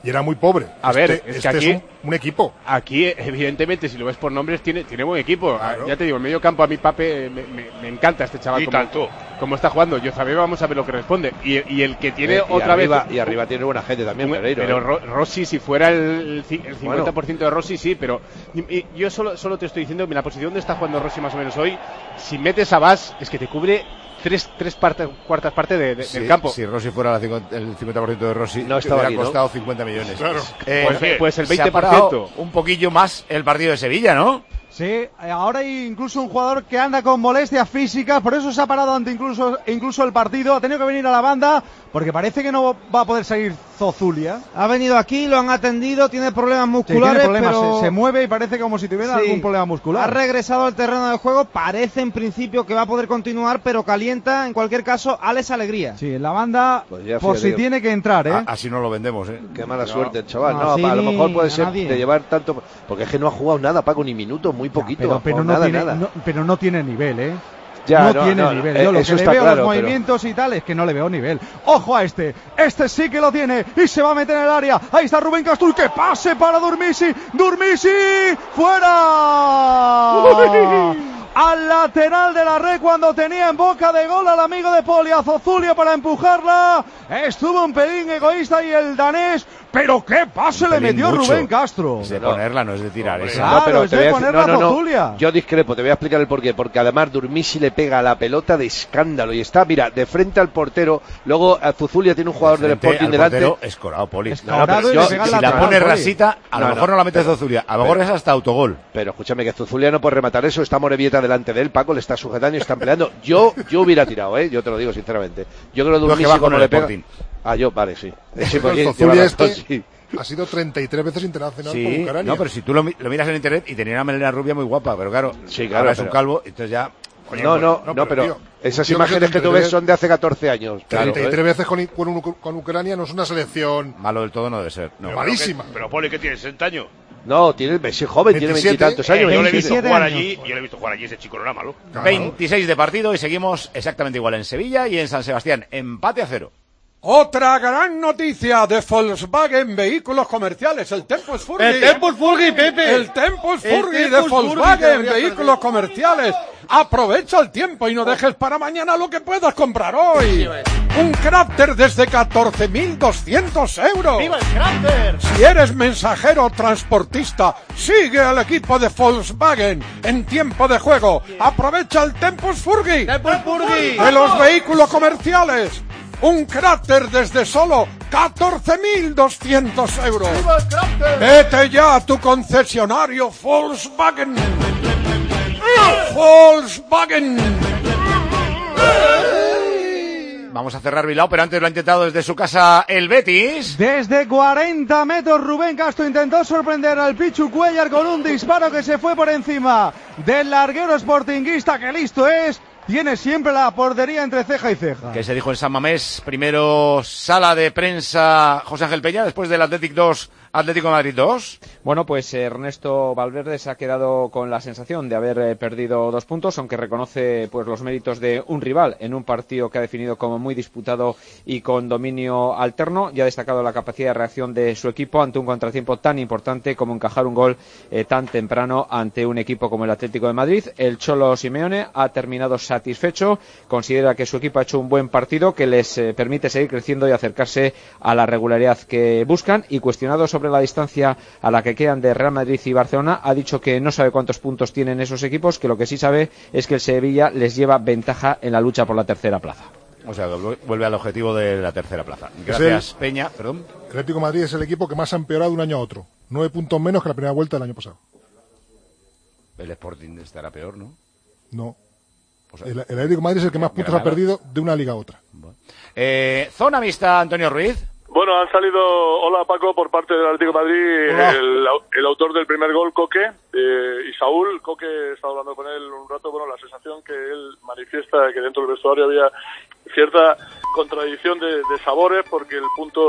y era muy pobre. A este, ver, es que este aquí es un, un equipo. Aquí, evidentemente, si lo ves por nombres, tiene, tiene buen equipo. Claro. Ya te digo, en medio campo a mi Pape me, me, me encanta este chaval. Y como, tanto. Como está jugando. Yo sabía, vamos a ver lo que responde. Y, y el que tiene eh, y otra arriba, vez. Y arriba tiene buena gente también, un, Pereiro. Pero ¿eh? Ro, Rossi, si fuera el, el cincuenta por ciento bueno. de Rossi, sí, pero y, y yo solo, solo te estoy diciendo, en la posición donde está jugando Rossi más o menos hoy, si metes a Bas, es que te cubre tres, tres parte, cuartas partes de, de, sí, del campo. Si Rossi fuera la cincuenta, el cincuenta por ciento de Rossi, no estaba hubiera aquí, costado ¿no? cincuenta millones. Claro. Eh, pues, pues el veinte por se ha ciento. parado un poquillo más el partido de Sevilla, ¿no? Sí, ahora hay incluso un jugador que anda con molestias físicas, por eso se ha parado ante incluso, incluso el partido. Ha tenido que venir a la banda porque parece que no va a poder salir Zozulia. Ha venido aquí, lo han atendido, tiene problemas musculares. Sí, tiene problemas, pero... se, se mueve y parece como si tuviera sí, algún problema muscular. Ha regresado al terreno del juego, parece en principio que va a poder continuar, pero calienta en cualquier caso Alex Alegría. Sí, en la banda, pues ya, por si que... tiene que entrar, ¿eh? A, así no lo vendemos, ¿eh? Qué mala no. suerte el chaval. No, no a lo mejor puede ser nadie. de llevar tanto. Porque es que no ha jugado nada, Paco, ni minutos, muy poquito. Ya, pero, pero, no nada, tiene, nada. No, pero no tiene nivel, ¿eh? Ya, no, no tiene no, nivel. No, Yo lo eso que está le veo claro, los movimientos pero... y tal es que no le veo nivel. Ojo a este. Este sí que lo tiene y se va a meter en el área. Ahí está Rubén Castro. ¡Que pase para Durmisi! ¡Durmisi! ¡Fuera! Al lateral de la red cuando tenía en boca de gol al amigo de Poli, a Zozulia para empujarla. Estuvo un pelín egoísta y el danés, pero qué pase le metió mucho. Rubén Castro. Es de ponerla, no es de tirar. No, esa. no, pero es te de voy a ponerla no, no, no. Zozulia. Yo discrepo, te voy a explicar el porqué. Porque además Durmisi le pega a la pelota de escándalo y está, mira, de frente al portero. Luego a Zozulia tiene un jugador de del Sporting delante. Escorado, Poli. Escorado no, no, y yo, le pega si la la pone Poli. rasita, a lo no, mejor no, no la mete Zozulia. A lo mejor es hasta autogol. Pero escúchame, que Zozulia no puede rematar eso. Está Morevieta delante de él, Paco le está sujetando y están peleando. Yo yo hubiera tirado, ¿eh? Yo te lo digo sinceramente. Yo creo que Durmisi como le pega... Ah, yo, vale, sí. sí porque Zozulia este... sí. Ha sido treinta y tres veces internacional sí, por Ucrania. No, pero si tú lo, lo miras en internet y tenía una melena rubia muy guapa, pero claro, sí, claro ahora es pero... un calvo, entonces ya... Oye, no, no, no, no, pero, pero tío, esas imágenes que tú ves son de hace catorce años. treinta y tres claro, ¿eh? veces con, con, con Ucrania no es una selección... Malo del todo no debe ser. No. Pero malísima. Pero, pero Poli, ¿qué tiene? ¿sesenta años? No, tiene, es joven, tiene veintitantos años. Eh, yo le he visto jugar años. allí, yo le he visto jugar allí, ese chico no era malo. Claro. veintiséis de partido y seguimos exactamente igual en Sevilla y en San Sebastián. Empate a cero. Otra gran noticia de Volkswagen Vehículos Comerciales, el Tempus Furgi. El Tempus Furgi, Pepe. El Tempus Furgi el de Volkswagen Vehículos Comerciales. Aprovecha el tiempo y no dejes para mañana lo que puedas comprar hoy. Un Crafter desde catorce mil doscientos euros. ¡Viva el Crafter! Si eres mensajero o transportista, sigue al equipo de Volkswagen en tiempo de juego. Aprovecha el Tempus Furgi. Tempus Furgi. De los vehículos comerciales. Un Crafter desde solo catorce mil doscientos euros. Vete ya a tu concesionario Volkswagen. Volkswagen. Vamos a cerrar Bilbao, pero antes lo ha intentado desde su casa el Betis. Desde cuarenta metros Rubén Castro intentó sorprender al Pichu Cuellar con un disparo que se fue por encima del larguero sportinguista, que listo es. Tiene siempre la portería entre ceja y ceja. Que se dijo en San Mamés, primero sala de prensa José Ángel Peña, después del Athletic dos, Atlético de Madrid dos. Bueno, pues Ernesto Valverde se ha quedado con la sensación de haber eh, perdido dos puntos, aunque reconoce pues los méritos de un rival en un partido que ha definido como muy disputado y con dominio alterno, y ha destacado la capacidad de reacción de su equipo ante un contratiempo tan importante como encajar un gol eh, tan temprano ante un equipo como el Atlético de Madrid. El Cholo Simeone ha terminado satisfecho, considera que su equipo ha hecho un buen partido que les eh, permite seguir creciendo y acercarse a la regularidad que buscan, y cuestionado sobre la distancia a la que quedan de Real Madrid y Barcelona, ha dicho que no sabe cuántos puntos tienen esos equipos, que lo que sí sabe es que el Sevilla les lleva ventaja en la lucha por la tercera plaza. O sea, vuelve al objetivo de la tercera plaza. Gracias, el, Peña. Perdón. El Atlético de Madrid es el equipo que más ha empeorado de un año a otro. Nueve puntos menos que la primera vuelta del año pasado. El Sporting estará peor, ¿no? No. O sea, el, el Atlético de Madrid es el que más puntos Granada ha perdido de una liga a otra. Bueno. Eh, zona mixta, Antonio Ruiz. Bueno, han salido, hola Paco, por parte del Atlético de Madrid, el, el autor del primer gol, Coque, eh, y Saúl. Coque, he estado hablando con él un rato, bueno, la sensación que él manifiesta que dentro del vestuario había cierta contradicción de, de sabores, porque el punto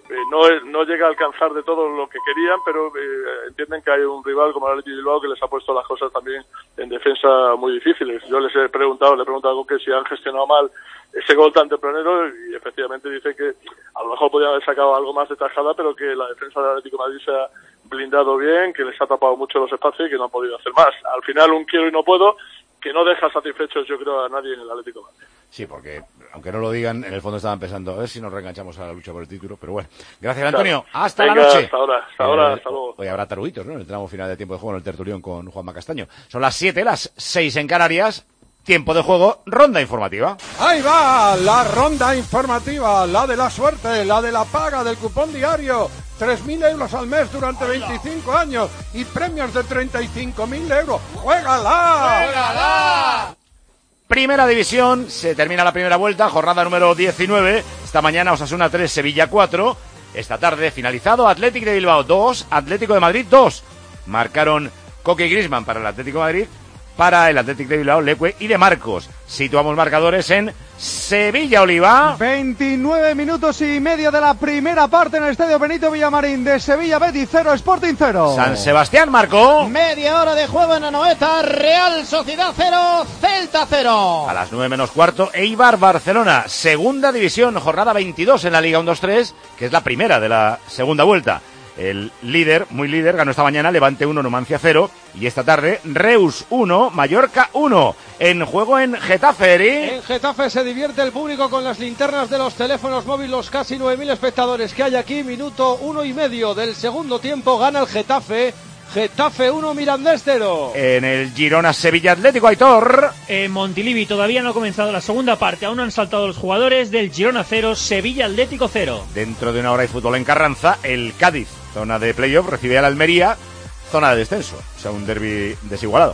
eh, no, es, no llega a alcanzar de todo lo que querían, pero eh, entienden que hay un rival como el Athletic de Bilbao que les ha puesto las cosas también en defensa muy difíciles. Yo les he preguntado, le he preguntado que si han gestionado mal ese gol tan tempranero y efectivamente dice que a lo mejor podrían haber sacado algo más de tajada, pero que la defensa del Atlético de Madrid se ha blindado bien, que les ha tapado mucho los espacios y que no han podido hacer más. Al final un quiero y no puedo que no deja satisfechos yo creo a nadie en el Atlético de Madrid. Sí, porque aunque no lo digan, en el fondo estaban pensando a ver si nos reenganchamos a la lucha por el título, pero bueno. Gracias, Antonio. Claro. Hasta Venga, la noche. Hasta ahora, hasta ahora, eh, hasta luego. Hoy habrá taruguitos, ¿no? En el tramo final de tiempo de juego en el tertulión con Juanma Castaño. Son las siete, las seis en Canarias. Tiempo de juego, ronda informativa. Ahí va, la ronda informativa, la de la suerte, la de la paga del cupón diario. tres mil euros al mes durante veinticinco años y premios de treinta y cinco mil euros. ¡Juégala! ¡Juégala! Primera división, se termina la primera vuelta, jornada número diecinueve. Esta mañana Osasuna tres, Sevilla cuatro. Esta tarde finalizado, Athletic de Bilbao dos, Atlético de Madrid dos. Marcaron Coque y Griezmann para el Atlético de Madrid. Para el Athletic de Bilbao, Leque y De Marcos. Situamos marcadores en Sevilla-Oliva. veintinueve minutos y medio de la primera parte en el Estadio Benito Villamarín de Sevilla, Betis cero, Sporting cero. San Sebastián marcó. Media hora de juego en Anoeta, Real Sociedad cero, Celta cero. A las nueve menos cuarto, Eibar-Barcelona. Segunda división, jornada veintidós en la Liga uno dos tres, que es la primera de la segunda vuelta. El líder, muy líder, ganó esta mañana Levante uno, Numancia cero. Y esta tarde, Reus uno, Mallorca uno. En juego en Getafe, Eri. En Getafe se divierte el público con las linternas de los teléfonos móviles, los casi nueve mil espectadores que hay aquí. Minuto uno y medio del segundo tiempo, gana el Getafe. Getafe uno, Mirandés cero. En el Girona-Sevilla Atlético, Aitor. En Montilivi todavía no ha comenzado la segunda parte, aún no han saltado los jugadores del Girona cero, Sevilla Atlético cero. Dentro de una hora hay fútbol en Carranza, el Cádiz, zona de playoff, recibe a la Almería, zona de descenso, o sea, un derbi desigualado.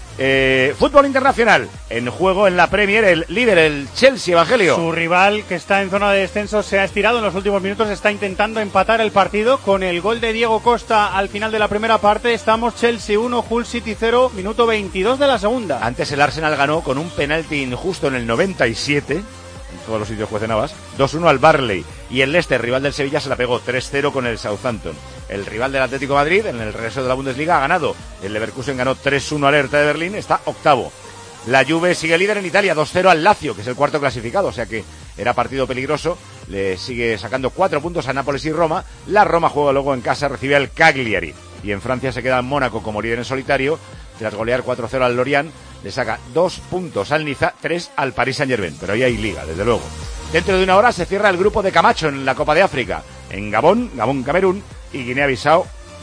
Eh, fútbol internacional, en juego en la Premier, el líder, el Chelsea, Evangelio. Su rival, que está en zona de descenso, se ha estirado en los últimos minutos, está intentando empatar el partido con el gol de Diego Costa al final de la primera parte. Estamos Chelsea uno, Hull City cero, minuto veintidós de la segunda. Antes el Arsenal ganó con un penalti injusto en el noventa y siete, en todos los sitios juece Navas, dos uno al Barley, y el Leicester, rival del Sevilla, se la pegó tres cero con el Southampton. El rival del Atlético de Madrid, en el regreso de la Bundesliga, ha ganado. El Leverkusen ganó tres uno al Hertha de Berlín, está octavo. La Juve sigue líder en Italia, dos cero al Lazio, que es el cuarto clasificado, o sea que era partido peligroso. Le sigue sacando cuatro puntos a Nápoles y Roma. La Roma juega luego en casa, recibe al Cagliari. Y en Francia se queda Mónaco como líder en solitario, tras golear cuatro cero al Lorient. Le saca dos puntos al Niza, tres al Paris Saint-Germain, pero ahí hay liga, desde luego. Dentro de una hora se cierra el grupo de Camacho en la Copa de África, en Gabón, Gabón-Camerún y Guinea-Bissau,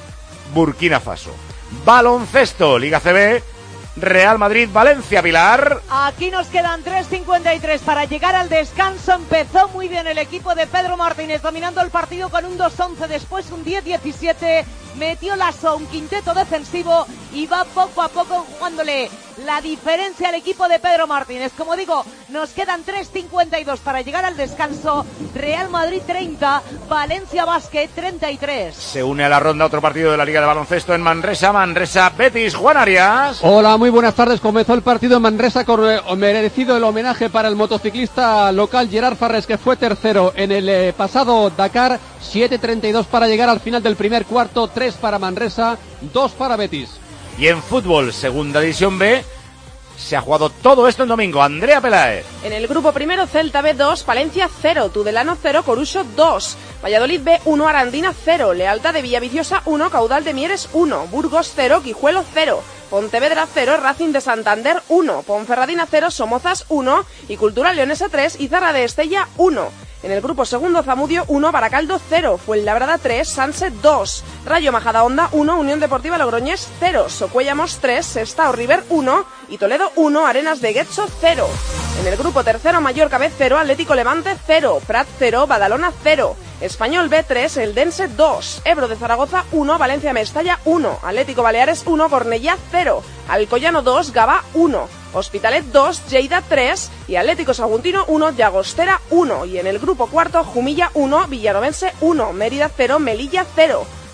Burkina Faso. Baloncesto, Liga C B, Real Madrid, Valencia, Pilar. Aquí nos quedan tres cincuenta y tres para llegar al descanso. Empezó muy bien el equipo de Pedro Martínez, dominando el partido con un dos once, después un diez diecisiete. Metió Lasso, un quinteto defensivo, y va poco a poco jugándole la diferencia al equipo de Pedro Martínez. Como digo, nos quedan tres cincuenta y dos para llegar al descanso. Real Madrid treinta, Valencia Basket treinta y tres. Se une a la ronda otro partido de la Liga de Baloncesto en Manresa, Manresa Betis, Juan Arias. Hola, muy buenas tardes. Comenzó el partido en Manresa con eh, merecido el homenaje para el motociclista local Gerard Farrés, que fue tercero en el eh, pasado Dakar. siete treinta y dos para llegar al final del primer cuarto, tres para Manresa, dos para Betis. Y en fútbol, segunda división B, se ha jugado todo esto el domingo. Andrea Peláez. En el grupo primero, Celta B dos, Palencia cero, Tudelano cero, Coruso dos, Valladolid B uno, Arandina cero, Lealtad de Villaviciosa uno, Caudal de Mieres uno, Burgos cero, Guijuelo cero, Pontevedra cero, Racing de Santander uno, Ponferradina cero, Somozas uno y Cultura Leonesa tres, Izarra de Estella uno. En el grupo segundo, Zamudio uno, Baracaldo cero, Fuenlabrada tres, Sanse dos, Rayo Majadahonda uno, Unión Deportiva Logroñés cero, Socuellamos tres, Sestao River uno y Toledo uno, Arenas de Guetxo cero. En el grupo tercero, Mallorca B cero, Atlético Levante cero, Prat cero, Badalona cero, Español B tres, Eldense dos, Ebro de Zaragoza uno, Valencia Mestalla uno, Atlético Baleares uno, Cornellá cero, Alcoyano dos, Gavá uno, Hospitalet dos, Lleida tres y Atlético Saguntino uno, Llagostera uno. Y en el grupo cuarto, Jumilla uno, Villanovense uno, Mérida cero, Melilla cero,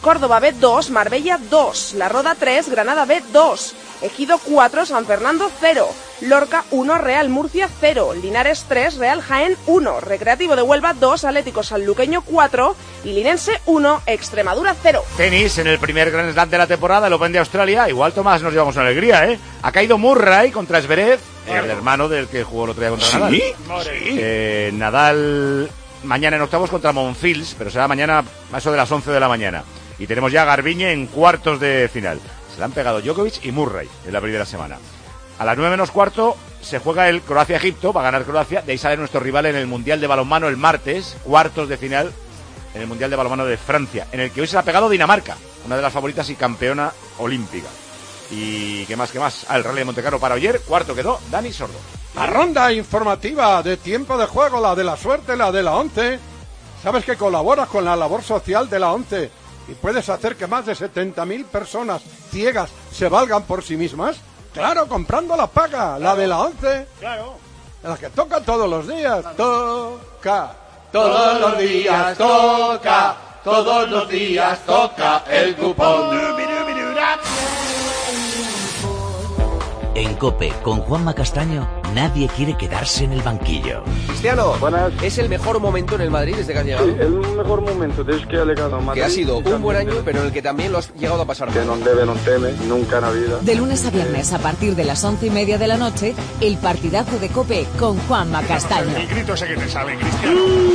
Córdoba B dos, Marbella dos, La Roda tres, Granada B dos, Ejido cuatro, San Fernando cero, Lorca uno, Real Murcia cero, Linares tres, Real Jaén uno, Recreativo de Huelva dos, Atlético Sanluqueño cuatro y Linense uno, Extremadura cero. Tenis en el primer Grand Slam de la temporada, el Open de Australia. Igual, Tomás, nos llevamos una alegría, ¿eh? Ha caído Murray contra Zverev, el hermano del que jugó el otro día contra ¿Sí? Nadal. ¿Sí? Eh, Nadal mañana en octavos contra Monfils, pero será mañana a eso de las once de la mañana. Y tenemos ya a Garbiñe en cuartos de final. Se le han pegado Djokovic y Murray en la primera semana. A las nueve menos cuarto se juega el Croacia-Egipto, va a ganar Croacia. De ahí sale nuestro rival en el Mundial de Balonmano el martes, cuartos de final en el Mundial de Balonmano de Francia, en el que hoy se le ha pegado Dinamarca, una de las favoritas y campeona olímpica. Y qué más, qué más. Ah, el Rally de Montecarlo para ayer, cuarto quedó Dani Sordo. La ronda informativa de tiempo de juego, la de la suerte, la de la ONCE. Sabes que colaboras con la labor social de la ONCE y puedes hacer que más de setenta mil personas ciegas se valgan por sí mismas. Claro, comprando la paga, la de la ONCE. Claro. La que toca todos los días. Toca. Todos los días toca. Todos los días toca el cupón. En COPE, con Juanma Castaño, nadie quiere quedarse en el banquillo. Cristiano, buenas. ¿Es el mejor momento en el Madrid desde que has llegado? Sí, el mejor momento desde que ha llegado a Madrid. Que ha sido un buen año, pero en el que también lo has llegado a pasar mal. Que no debe, no teme, nunca en la vida. De lunes a viernes, a partir de las once y media de la noche, el partidazo de COPE con Juanma Castaño. El grito ese que te sale, Cristiano.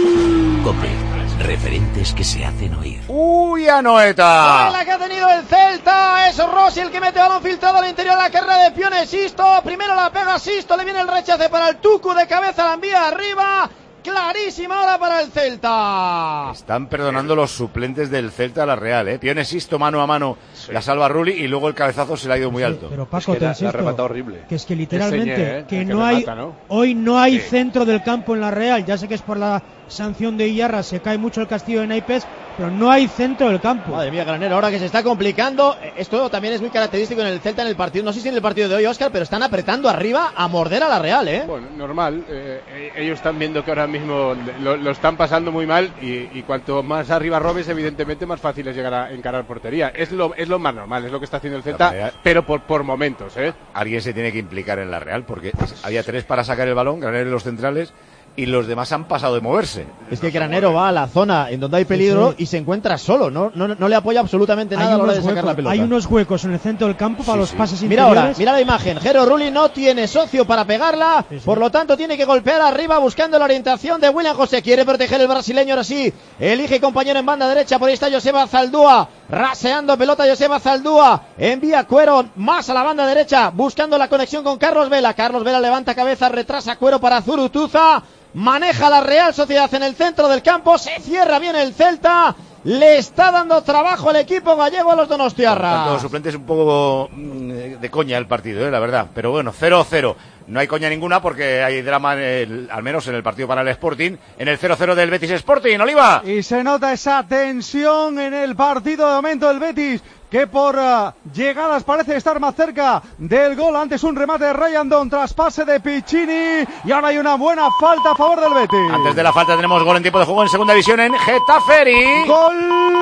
COPE, referentes que se hacen oír. ¡Uy, Anoeta! La que ha tenido el Celta, es Rossi el que mete balón filtrado al interior de la carrera de Pione Sisto. Primero la pega Sisto, le viene el rechace para el Tucu de cabeza, la envía arriba. Clarísima hora para el Celta. Están perdonando los suplentes del Celta a la Real, ¿eh? Pione Sisto mano a mano, sí. La salva Rulli y luego el cabezazo se le ha ido muy sí, alto. Pero Paco, es que la, la ha rematado horrible. Que es que literalmente, Enseñé, ¿eh? que, que no hay, remata, ¿no? hoy no hay sí. centro del campo en la Real. Ya sé que es por la sanción de Iyarra, se cae mucho el castillo de naipes, pero no hay centro del campo. Madre mía, Granero, ahora que se está complicando, esto también es muy característico en el Celta en el partido, no sé si en el partido de hoy, Óscar, pero están apretando arriba a morder a la Real, ¿eh? Bueno, normal, eh, ellos están viendo que ahora mismo lo, lo están pasando muy mal y, y cuanto más arriba robes, evidentemente más fácil es llegar a encarar portería. Es lo, es lo más normal, es lo que está haciendo el Celta, Real, pero por, por momentos, ¿eh? Alguien se tiene que implicar en la Real, porque había tres para sacar el balón, Granero y los centrales, y los demás han pasado de moverse. Es que Granero va a la zona en donde hay peligro sí, sí. y se encuentra solo, no, no, no le apoya absolutamente nada a la hora de sacar huecos, la pelota. Hay unos huecos en el centro del campo para sí, los sí. pases Mira interiores. ahora, mira la imagen, Jero Rulli no tiene socio para pegarla, sí, sí. por lo tanto tiene que golpear arriba buscando la orientación de William José, quiere proteger el brasileño, ahora sí, elige compañero en banda derecha, por ahí está Joseba Zaldúa, raseando pelota Joseba Zaldúa, envía Cuero más a la banda derecha, buscando la conexión con Carlos Vela, Carlos Vela levanta cabeza, retrasa Cuero para Zurutuza, maneja la Real Sociedad en el centro del campo, se cierra bien el Celta, le está dando trabajo al equipo gallego a los donostiarras. Los suplentes un poco de coña el partido, ¿eh? La verdad, pero bueno, cero cero. No hay coña ninguna porque hay drama, en el, al menos en el partido para el Sporting, en el cero cero del Betis Sporting, Oliva. Y se nota esa tensión en el partido de momento del Betis, que por uh, llegadas parece estar más cerca del gol. Antes un remate de Rayandón tras pase de Piccini y ahora hay una buena falta a favor del Betis. Antes de la falta tenemos gol en tiempo de juego en segunda división en Getaferi. Gol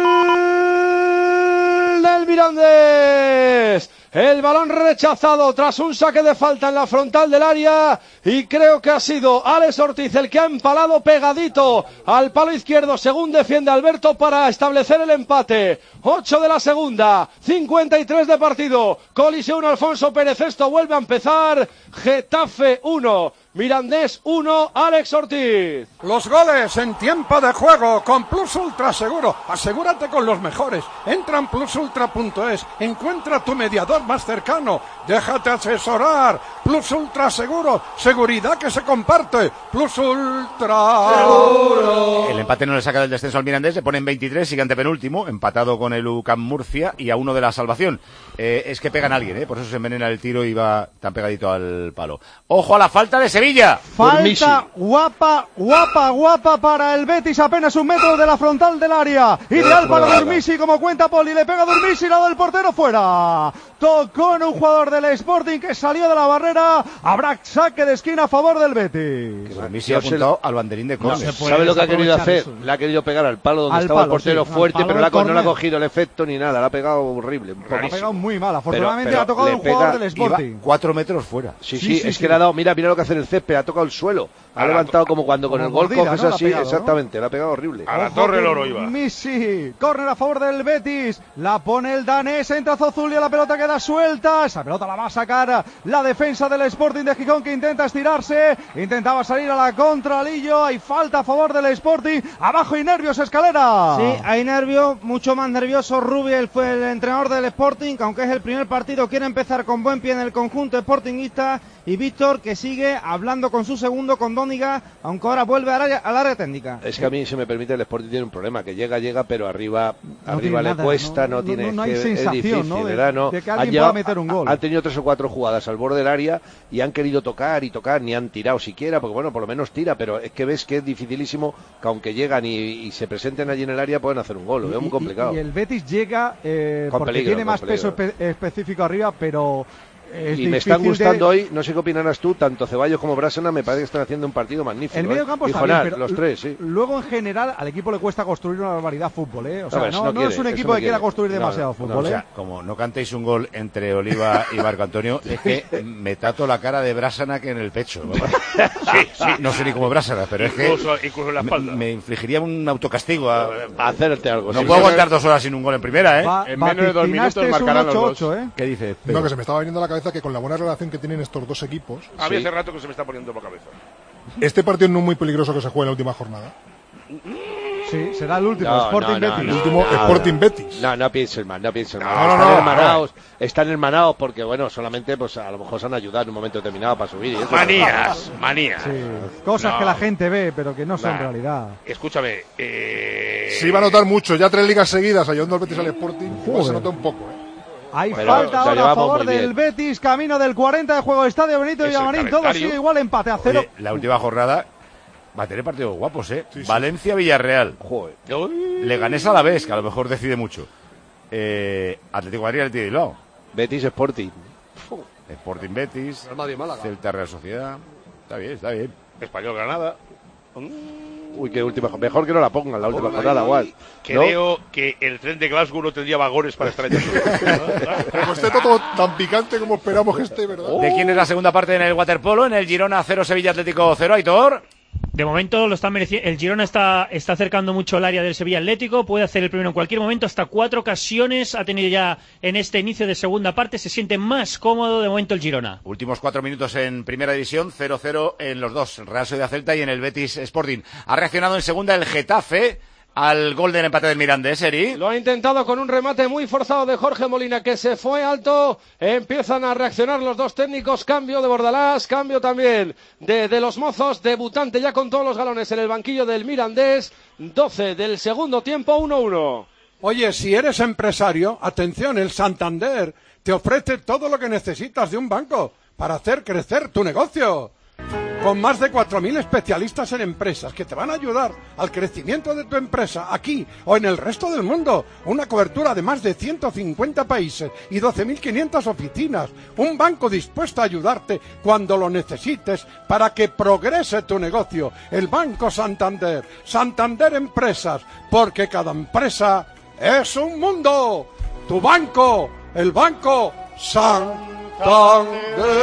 del Mirandés. El balón rechazado tras un saque de falta en la frontal del área y creo que ha sido Alex Ortiz el que ha empalado pegadito al palo izquierdo según defiende Alberto para establecer el empate. ocho de la segunda, cincuenta y tres de partido. Colisión Alfonso Pérez, esto vuelve a empezar. Getafe uno, Mirandés uno, Alex Ortiz. Los goles en tiempo de juego con Plus Ultra Seguro. Asegúrate con los mejores. Entra en plus ultra punto es. Encuentra tu mediador más cercano. Déjate asesorar. Plus Ultra Seguro. Seguridad que se comparte. Plus Ultra Seguro. El empate no le saca del descenso al Mirandés. Se pone en veintitrés, sigue ante penúltimo. Empatado con el U C A M Murcia y a uno de la salvación. Eh, es que pegan a alguien, ¿eh? Por eso se envenena el tiro y va tan pegadito al palo. Ojo a la falta de Sevilla. Falta guapa, guapa, guapa para el Betis, apenas un metro de la frontal del área. Ideal para Durmisi, como cuenta Poli, le pega Durmisi, lado del portero fuera. Tocó en un jugador del Sporting que salió de la barrera. Habrá saque de esquina a favor del Betis. Durmisi ha apuntado al banderín de córner. No, ¿sabe lo que ha querido hacer? hacer, le ha querido pegar al palo donde Al estaba palo, el portero sí, fuerte, al palo pero le ha, del no le ha córner. cogido el efecto ni nada, le ha pegado horrible. Un poco. Ha pegado muy mal. Pero- Afortunadamente pero ha tocado le un jugador pega- del Sporting. Cuatro metros fuera. Sí, Sí, sí, sí, es sí. que le ha dado, mira, mira lo que hace en el césped, ha tocado el suelo. Ha A la levantado como cuando con como el gol mordida, coges ¿no? Le ha así, pegado, ¿no? exactamente, le ha pegado horrible. A la Ojo torre que el oro iba. Misi, córner a favor del Betis, la pone el danés, entra Zozulia, la pelota queda suelta, esa pelota la va a sacar la defensa del Sporting de Gijón que intenta estirarse, intentaba salir a la contra Lillo, hay falta a favor del Sporting, abajo y nervios Escalera. Sí, hay nervios, mucho más nervioso. Rubiel fue el entrenador del Sporting, aunque es el primer partido, quiere empezar con buen pie en el conjunto sportingista. Y Víctor, que sigue hablando con su segundo, con Dóniga, aunque ahora vuelve al área, al área técnica. Es que a mí, si me permite, el Sporting tiene un problema, que llega, llega, pero arriba, arriba tiene le nada, cuesta, no- no, no- tiene, no hay es que sensación, es difícil, ¿no? de- ¿verdad? No, de que han alguien llegado- pueda meter un gol. Han tenido tres o cuatro jugadas al borde del área y han querido tocar y tocar, ni han tirado siquiera, porque bueno, por lo menos tira, pero es que ves que es dificilísimo que aunque llegan y, y se presenten allí en el área pueden hacer un gol, lo veo muy complicado. Y el Betis llega eh, Con porque peligro, tiene con más peso peligro. espe- específico arriba, pero es y me están difícil de- gustando hoy, no sé qué opinarás tú, tanto Ceballos como Brásena me parece que están haciendo un partido magnífico. El medio ¿eh? campo Y está Jonar, bien, pero los tres, sí. luego en general al equipo le cuesta construir una barbaridad fútbol, ¿eh? O sea, No, eso no, no no quiere, es un eso equipo no que quiera quiere. construir No, demasiado no, fútbol, O ¿eh? sea, como no cantéis un gol entre Oliva y Marco Antonio, es que me tato la cara de Brásana que en el pecho. Sí, sí. No sé ni cómo Brásana, pero es que Incluso, incluso en la me, espalda. me infligiría un autocastigo. A, A hacerte algo. no sí. puedo aguantar dos horas sin un gol en primera, ¿eh? Va- En menos de dos minutos vaticinaste marcarán un los ocho ocho, ¿eh? ¿Qué dices? No, que se me estaba viniendo a la cabeza que con la buena relación que tienen estos dos equipos, A mí Sí. hace rato que se me está poniendo por la cabeza. este partido no es muy peligroso que se juegue en la última jornada. Sí, será el último, No, Sporting no, no, Betis. El no. último Sporting Betis. No, no pienses mal, no pienses mal. No, no, están no, hermanados, están hermanados porque, bueno, solamente pues a lo mejor se han ayudado en un momento determinado para subir. Y eso. Manías, manías. Sí, cosas No. que la gente ve, pero que no son Nah. realidad. Escúchame. Eh... Se iba a notar mucho, ya tres ligas seguidas ayudando al Betis al Sporting, igual Joder. se nota un poco, ¿eh? Hay Pero falta lo ahora a llevamos favor muy del bien. Betis, camino del cuarenta de juego, Estadio Benito Es el Villamarín, todo calendario. sigue igual, empate a cero. Oye, la última jornada va a tener partidos guapos, ¿eh? Sí, sí. Valencia-Villarreal. Joder. Leganés a la vez, que a lo mejor decide mucho. Eh, Atlético de Madrid, Atlético de Bilbao. Betis Sporting. Sporting Betis. Real Madrid, Málaga. Celta Real Sociedad. Está bien, está bien. Español Granada. Uy, qué última. Mejor que no la pongan la última jornada, igual. ¿no? Creo que el tren de Glasgow no tendría vagones para estar allá. Como esté todo tan picante como esperamos que esté, ¿verdad? ¿De quién es la segunda parte en el waterpolo? En el Girona cero, Sevilla Atlético cero, Aitor. De momento lo está mereciendo. El Girona está, está acercando mucho el área del Sevilla Atlético. Puede hacer el primero en cualquier momento. Hasta cuatro ocasiones ha tenido ya en este inicio de segunda parte. Se siente más cómodo de momento el Girona. Últimos cuatro minutos en primera división, cero cero en los dos, Real Sociedad Celta y en el Betis Sporting. Ha reaccionado en segunda el Getafe al gol del empate del Mirandés, Eri. Lo ha intentado con un remate muy forzado de Jorge Molina, que se fue alto. Empiezan a reaccionar los dos técnicos. Cambio de Bordalás, cambio también de, de los Mozos. Debutante ya con todos los galones en el banquillo del Mirandés. doce del segundo tiempo, uno uno. Oye, si eres empresario, atención, el Santander te ofrece todo lo que necesitas de un banco para hacer crecer tu negocio. Con más de cuatro mil especialistas en empresas que te van a ayudar al crecimiento de tu empresa aquí o en el resto del mundo. Una cobertura de más de ciento cincuenta países y doce mil quinientas oficinas. Un banco dispuesto a ayudarte cuando lo necesites para que progrese tu negocio. El Banco Santander. Santander Empresas. Porque cada empresa es un mundo. Tu banco. El Banco Santander.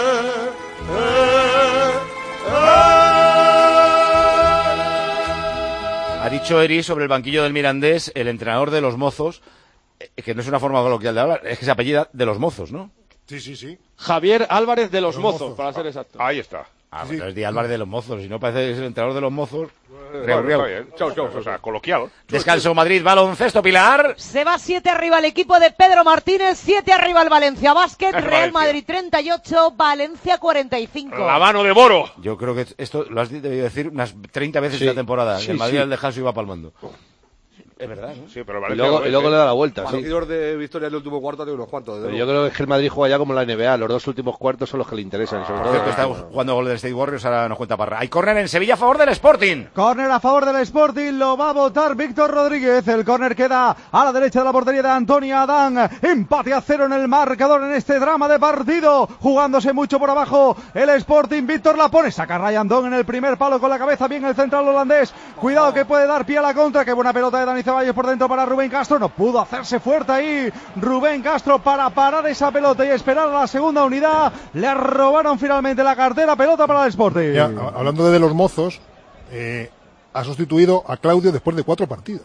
Ha dicho Eri sobre el banquillo del Mirandés, el entrenador de los Mozos, eh, que no es una forma coloquial de hablar, es que se apellida de los Mozos, ¿no? Sí, sí, sí. Javier Álvarez de los, Los Mozos, Mozos. para ser exacto. Ahí está. Ah, Sí. pues entonces di Álvarez de los Mozos, si no parece que es el entrenador de los Mozos. Bueno, Riau, riau. está bien. Chao, chao. O sea, coloquial. Descanso Madrid, baloncesto, Pilar. Se va siete arriba el equipo de Pedro Martínez, siete arriba el Valencia Basket, Es Real Valencia. Madrid treinta y ocho, Valencia cuarenta y cinco. La mano de Boro. Yo creo que esto lo has debido decir unas treinta veces Sí, en la temporada. sí, el Madrid sí. al descanso iba palmando. Es verdad, ¿no? Sí, pero y luego, y luego le da la vuelta. Sí. Partidos de victoria en el último cuarto de unos cuantos. Pero yo creo que es que el Madrid juega ya como en la N B A. Los dos últimos cuartos son los que le interesan. Sobre Por todo cierto, está jugando Golden State Warriors, ahora nos cuenta Parra. Hay córner en Sevilla a favor del Sporting. Córner a favor del Sporting, lo va a votar Víctor Rodríguez. El córner queda a la derecha de la portería de Antonio Adán. Empate a cero en el marcador en este drama de partido. Jugándose mucho por abajo el Sporting. Víctor la pone, saca Ryan Don en el primer palo con la cabeza, bien el central holandés. Cuidado que puede dar pie a la contra. Qué buena pelota de Dani Ceballos por dentro para Rubén Castro. No pudo hacerse fuerte ahí Rubén Castro para parar esa pelota y esperar a la segunda unidad. Le robaron finalmente la cartera. Pelota para el Sporting. Ya, hablando de los mozos, eh, ha sustituido a Claudio después de cuatro partidos.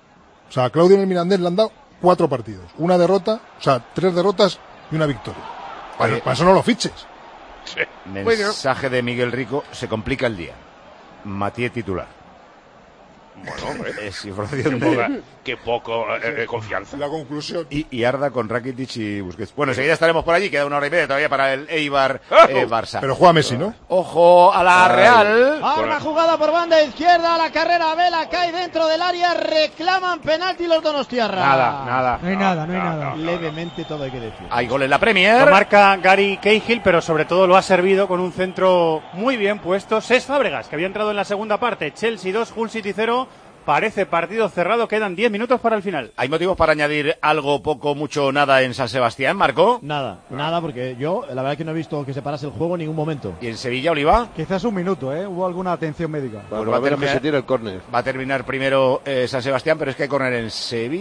O sea, a Claudio en el Mirandés le han dado cuatro partidos. Una derrota, o sea, tres derrotas y una victoria. Para, para eso no lo fiches. Sí. Mensaje de Miguel Rico, se complica el día. Matié titular. Bueno, hombre. Es información Qué de... poca, qué poco eh, confianza. La conclusión. Y, y Arda con Rakitic y Busquets. Bueno, enseguida estaremos por allí, queda una hora y media todavía para el Eibar eh, Barça. Pero juega Messi, ¿no? Ojo a la Real. Ahora jugada por banda izquierda, la carrera Vela cae dentro del área, reclaman penalti los donostiarras. Nada, nada. No hay nada, no hay nada. Levemente todo hay que decir. Hay gol en la Premier. Lo marca Gary Cahill, pero sobre todo lo ha servido con un centro muy bien puesto. Cesc Fábregas, que había entrado en la segunda parte. Chelsea dos, Hull City cero. Parece partido cerrado, quedan diez minutos para el final. ¿Hay motivos para añadir algo, poco, mucho, nada en San Sebastián, Marco? Nada, nada, porque yo la verdad que no he visto que se parase el juego en ningún momento. ¿Y en Sevilla, Oliva? Quizás un minuto, ¿eh? Hubo alguna atención médica. Bueno, va a ver que se tira el córner. Va a terminar primero eh, San Sebastián, pero es que hay córner en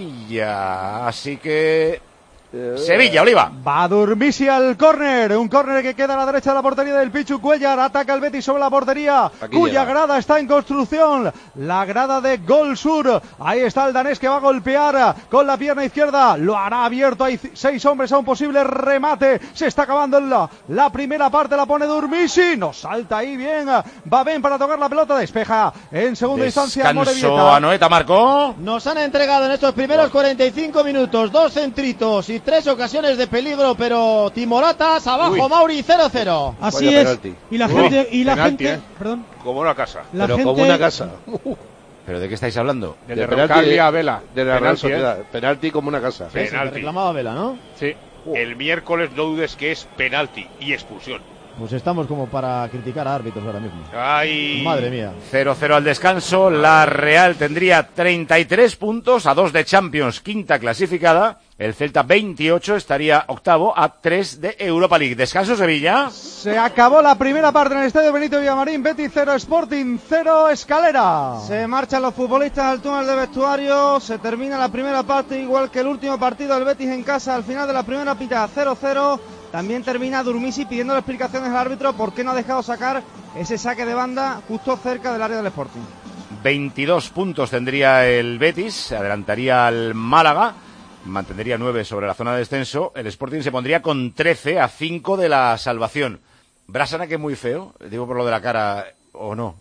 Sevilla. Así que... Sevilla, Oliva. Va a Durmisi al córner, un córner que queda a la derecha de la portería del Pichu Cuellar, ataca el Betis sobre la portería, Aquí cuya llega. grada está en construcción, la grada de Gol Sur, ahí está el danés que va a golpear con la pierna izquierda, lo hará abierto, hay seis hombres a un posible remate, se está acabando la, la primera parte, la pone Durmisi, nos salta ahí bien, va bien para tocar la pelota, despeja en segunda instancia Morevieta. Descanso a Noeta, Marco. Nos han entregado en estos primeros cuarenta y cinco minutos dos centritos y tres ocasiones de peligro, pero timoratas, abajo Uy. Mauri cero cero. Así Vaya es. penalti. Y la Uy, gente, y la penalti, gente, ¿eh? perdón, Como una casa. la Pero gente, como una casa. ¿Pero de qué estáis hablando? De, De Roncaglio penalti a Vela. de la Real Penalti, Sociedad. ¿eh? Penalti como una casa. Sí, se Penalti. reclamaba Vela, ¿no? Sí. El miércoles no dudes que es penalti y expulsión. Pues estamos como para criticar a árbitros ahora mismo. Ay. Madre mía. cero cero al descanso. La Real tendría treinta y tres puntos a dos de Champions, quinta clasificada. El Celta veintiocho estaría octavo a tres de Europa League. Descanso, Sevilla. Se acabó la primera parte en el estadio Benito Villamarín, Betis cero, Sporting cero, Escalera. Se marchan los futbolistas al túnel de vestuario, se termina la primera parte igual que el último partido del Betis en casa al final de la primera mitad, cero cero. También termina Durmisi pidiendo explicaciones al árbitro por qué no ha dejado sacar ese saque de banda justo cerca del área del Sporting. veintidós puntos tendría el Betis, se adelantaría al Málaga, mantendría nueve sobre la zona de descenso. El Sporting se pondría con trece a cinco de la salvación. Brasana, que es muy feo, digo por lo de la cara, o no.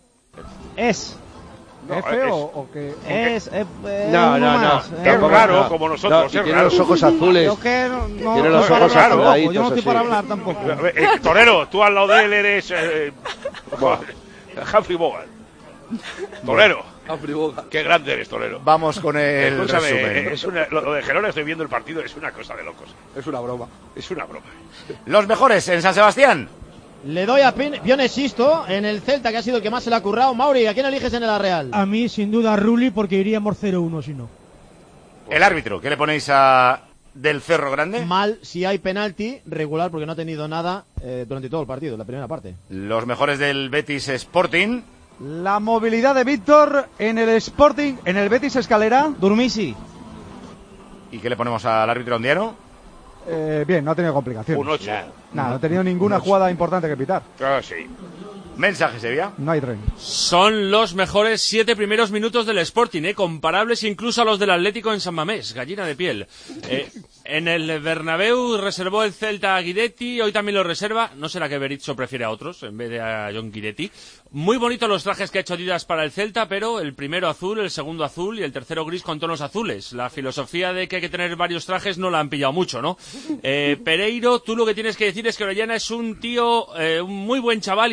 Es. No, ¿Es feo es- o qué? Es, es, eh, No, uno no, no. más, eh. Es Tampoco, raro, no. como nosotros, No, y es tiene raro. los ojos azules. Yo que no, no, Tiene no los para ojos hablar tampoco, azuladitos, yo no estoy así. para hablar tampoco. Eh, Torero, tú al lado de él eres eh, Humphrey Bogart. Torero. Qué grande eres, Torero. Vamos con el Escúchame, resumen. eh, es una- lo de Gerona, estoy viendo el partido, es una cosa de locos. Es una broma. Es una broma. Los mejores en San Sebastián. Le doy a Pin- Pione Sisto en el Celta, que ha sido el que más se le ha currado. Mauri, ¿a quién eliges en el Real? a mí sin duda Rulli, porque iríamos cero uno si no. El árbitro, ¿qué le ponéis a del Cerro Grande? Mal si hay penalti, regular porque no ha tenido nada eh, durante todo el partido, la primera parte. Los mejores del Betis Sporting. La movilidad de Víctor en el Sporting, en el Betis Escalera. Durmisi. ¿Y qué le ponemos al árbitro ondiano? Eh, bien, no ha tenido complicaciones. Un ocho. Nada, no ha tenido ninguna jugada importante que pitar. Ah, sí. Mensaje, Sevilla. No hay tren. Son los mejores siete primeros minutos del Sporting, ¿eh? Comparables incluso a los del Atlético en San Mamés, gallina de piel. Eh, en el Bernabéu reservó el Celta a Guidetti, hoy también lo reserva. No será que Berizzo prefiere a otros en vez de a John Guidetti. Muy bonitos los trajes que ha hecho Adidas para el Celta, pero el primero azul, el segundo azul y el tercero gris con tonos azules. La filosofía de que hay que tener varios trajes no la han pillado mucho, ¿no? Eh, Pereiro, tú lo que tienes que decir es que Orellana es un tío, eh, un muy buen chaval y que juega de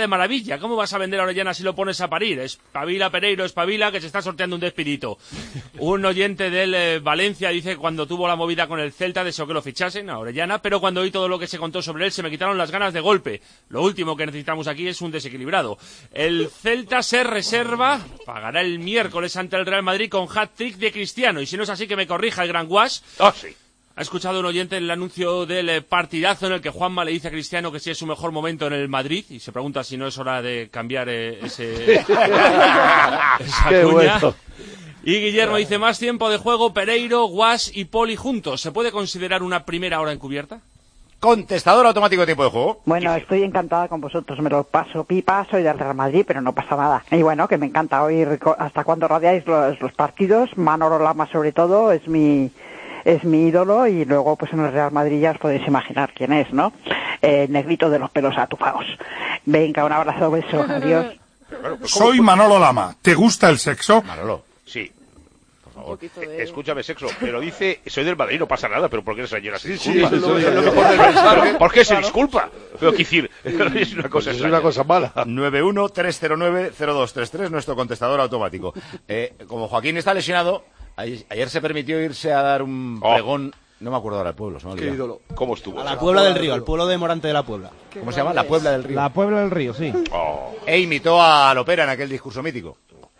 maravilla. ¿Cómo vas a vender a Orellana si lo pones a parir? Espabila, Pereiro, espabila, que se está sorteando un despidito. Un oyente del eh, Valencia dice que cuando tuvo la movida con el Celta deseó que lo fichasen a Orellana, pero cuando oí todo lo que se contó sobre él se me quitaron las ganas de golpe. Lo último que necesitamos aquí es un desequilibrado. El Celta se reserva, pagará el miércoles ante el Real Madrid con hat-trick de Cristiano, y si no es así que me corrija el gran Guas. Ah, sí. Ha escuchado un oyente el anuncio del partidazo en el que Juanma le dice a Cristiano que sí es su mejor momento en el Madrid y se pregunta si no es hora de cambiar eh, ese esa Qué cuña. bueno. Y Guillermo dice más tiempo de juego, Pereiro, Guas y Poli juntos. ¿Se puede considerar una primera hora encubierta? Contestador automático de tiempo de juego. Bueno, estoy encantada con vosotros, me lo paso pipa, soy del Real Madrid, pero no pasa nada. Y bueno, que me encanta oír hasta cuándo radiáis los, los partidos, Manolo Lama sobre todo, es mi es mi ídolo, y luego pues en el Real Madrid ya os podéis imaginar quién es, ¿no? El eh, negrito de los pelos atufados. Venga, un abrazo, beso, adiós. Soy Manolo Lama, ¿te gusta el sexo? Manolo, sí. Por favor, eh, escúchame, sexo, pero dice, soy del Madrid, no pasa nada, pero ¿por qué esa señora se disculpa? Sí, sí, sí, ¿Por, sí, qué, sí. ¿Por qué se disculpa? Pero, ¿qué decir? Es una cosa, pues es una cosa mala. nueve uno tres cero nueve cero dos tres tres, nuestro contestador automático. Eh, como Joaquín está lesionado, ayer se permitió irse a dar un oh. pregón, no me acuerdo ahora el pueblo, se me ha olvidado. Qué ídolo. ¿Cómo estuvo? A la Puebla del Río, al pueblo de Morante de la Puebla. ¿Cómo se llama? La Puebla del Río. La Puebla del Río, sí. Oh. E imitó a Lopera en aquel discurso mítico.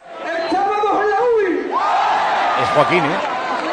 Es Joaquín, ¿eh?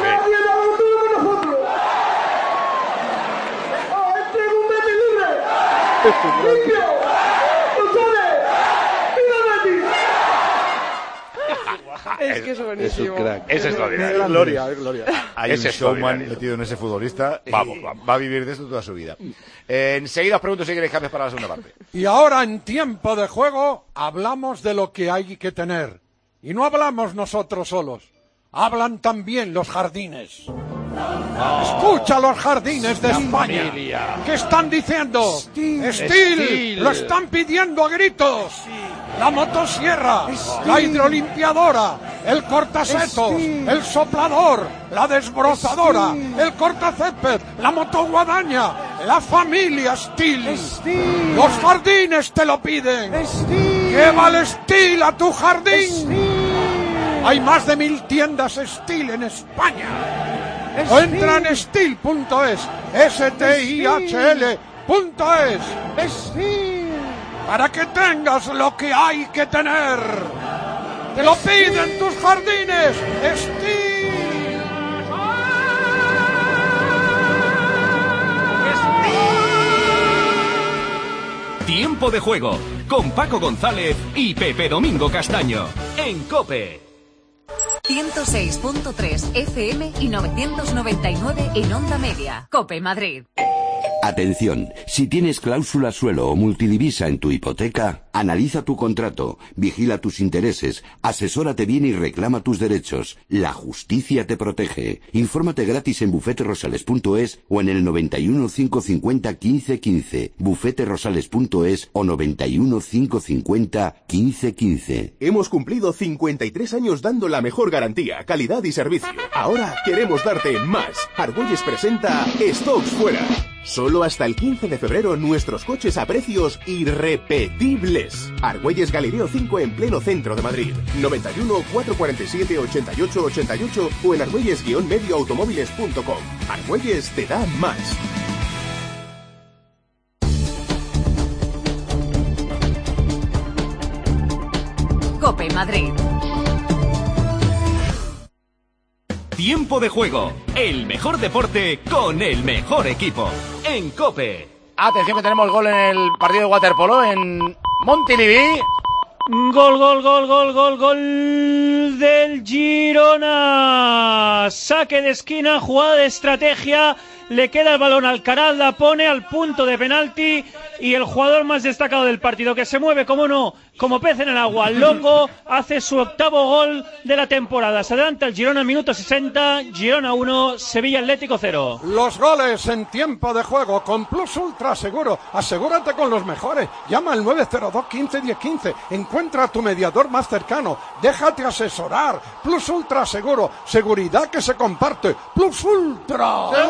Es que es buenísimo. Es un crack. Es extraordinario. Es gloria, es gloria. Hay Es un showman extraordinario. metido en ese futbolista. Vamos, va, va a vivir de esto toda su vida. Eh, enseguida os pregunto si queréis cambios para la segunda parte. Y ahora, en tiempo de juego, hablamos de lo que hay que tener. Y no hablamos nosotros solos. Hablan también los jardines. Escucha los jardines de España. Familia. ¿Qué están diciendo? Steel. Steel. Steel. Lo están pidiendo a gritos. La motosierra, la hidrolimpiadora, el cortasetos, el soplador, la desbrozadora, el cortacésped, la motoguadaña, la familia Steel. Los jardines te lo piden. Llévale Steel a tu jardín. Hay más de mil tiendas Steel en España. O entra en steel punto es, S T I H L punto es, para que tengas lo que hay que tener. Te lo piden tus jardines, Steel. Tiempo de juego con Paco González y Pepe Domingo Castaño en COPE. ciento seis punto tres F M y novecientos noventa y nueve en Onda Media. COPE Madrid. Atención, si tienes cláusula suelo o multidivisa en tu hipoteca, analiza tu contrato, vigila tus intereses, asesórate bien y reclama tus derechos. La justicia te protege. Infórmate gratis en bufete rosales punto es o en el noventa y uno cinco cincuenta quince quince, bufete rosales punto es o noventa y uno cinco cincuenta quince quince. Hemos cumplido cincuenta y tres años dando la mejor garantía, calidad y servicio. Ahora queremos darte más. Argüelles presenta Stocks Fuera. Solo hasta el quince de febrero nuestros coches a precios irrepetibles. Argüelles Galileo cinco en pleno centro de Madrid. noventa y uno, cuatrocientos cuarenta y siete, ochenta y ocho ochenta y ocho o en argüelles guion medio automóviles punto com. Argüelles te da más. COPE Madrid. Tiempo de juego, el mejor deporte con el mejor equipo. En COPE. Atención que tenemos gol en el partido de waterpolo en Montilivi. Gol, gol, gol, gol, gol, gol del Girona. Saque de esquina, jugada de estrategia. Le queda el balón al Alcaraz, la pone al punto de penalti y el jugador más destacado del partido, que se mueve, como no, como pez en el agua, Longo, hace su octavo gol de la temporada. Se adelanta el Girona en minuto sesenta, Girona uno, Sevilla Atlético cero. Los goles en tiempo de juego con Plus Ultra Seguro. Asegúrate con los mejores. Llama al nueve cero dos, quince, diez, quince. Encuentra a tu mediador más cercano. Déjate asesorar. Plus Ultra Seguro. Seguridad que se comparte. Plus Ultra. ¡Seguro!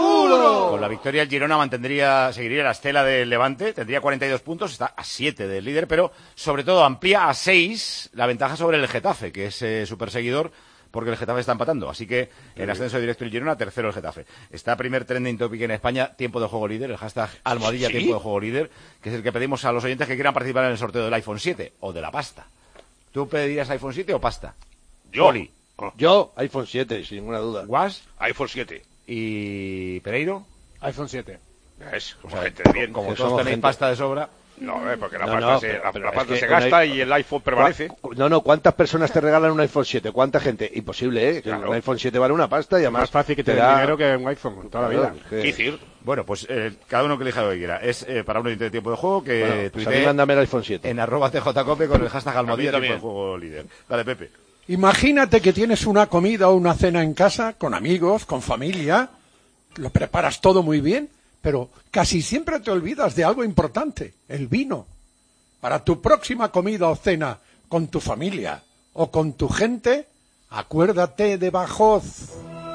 ¡Oh! Con la victoria el Girona mantendría, seguiría la estela del Levante, tendría cuarenta y dos puntos, está a siete del líder, pero sobre todo amplía a seis la ventaja sobre el Getafe, que es eh, su perseguidor, porque el Getafe está empatando. Así que el ascenso directo el Girona, tercero el Getafe. Está primer trending topic en España, tiempo de juego líder, el hashtag almohadilla ¿Sí? tiempo de juego líder, que es el que pedimos a los oyentes que quieran participar en el sorteo del iPhone siete o de la pasta. ¿Tú pedirías iPhone siete o pasta? Yo. Poli. Yo, iPhone siete, sin ninguna duda. ¿Guas? iPhone siete. ¿Y Pereiro? iPhone siete. Es como o sea, gente de bien. Como todos tenéis gente... pasta de sobra. No, eh, porque la no, pasta, no, se, pero, la, pero la pasta es se que gasta hay... y el iPhone permanece. No, no, ¿cuántas personas te regalan un iPhone siete? ¿Cuánta gente? Imposible, ¿eh? Claro. Un iPhone siete vale una pasta y además... Es más fácil que te, te da den dinero que un iPhone toda claro, la vida. Que... decir? Bueno, pues eh, cada uno que elija lo que quiera. Es eh, para un oyente de tiempo de juego que bueno, pues a mí tuitee mándame el iPhone siete. En arroba tjcope con el hashtag almohadilla tiempo de juego líder. Dale, Pepe. Imagínate que tienes una comida o una cena en casa, con amigos, con familia, lo preparas todo muy bien, pero casi siempre te olvidas de algo importante, el vino. Para tu próxima comida o cena con tu familia o con tu gente, acuérdate de Bajós.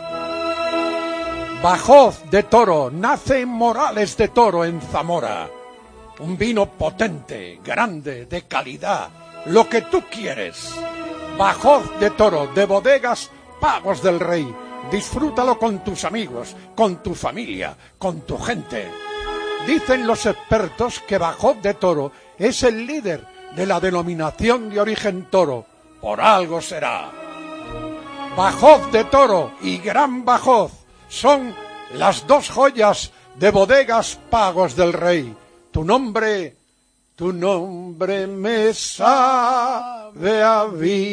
Bajós de Toro, nace en Morales de Toro, en Zamora. Un vino potente, grande, de calidad, lo que tú quieres. Bajós de Toro, de bodegas Pagos del Rey. Disfrútalo con tus amigos, con tu familia, con tu gente. Dicen los expertos que Bajós de Toro es el líder de la denominación de origen toro. Por algo será. Bajós de Toro y Gran Bajós son las dos joyas de bodegas Pagos del Rey. Tu nombre, tu nombre me sabe a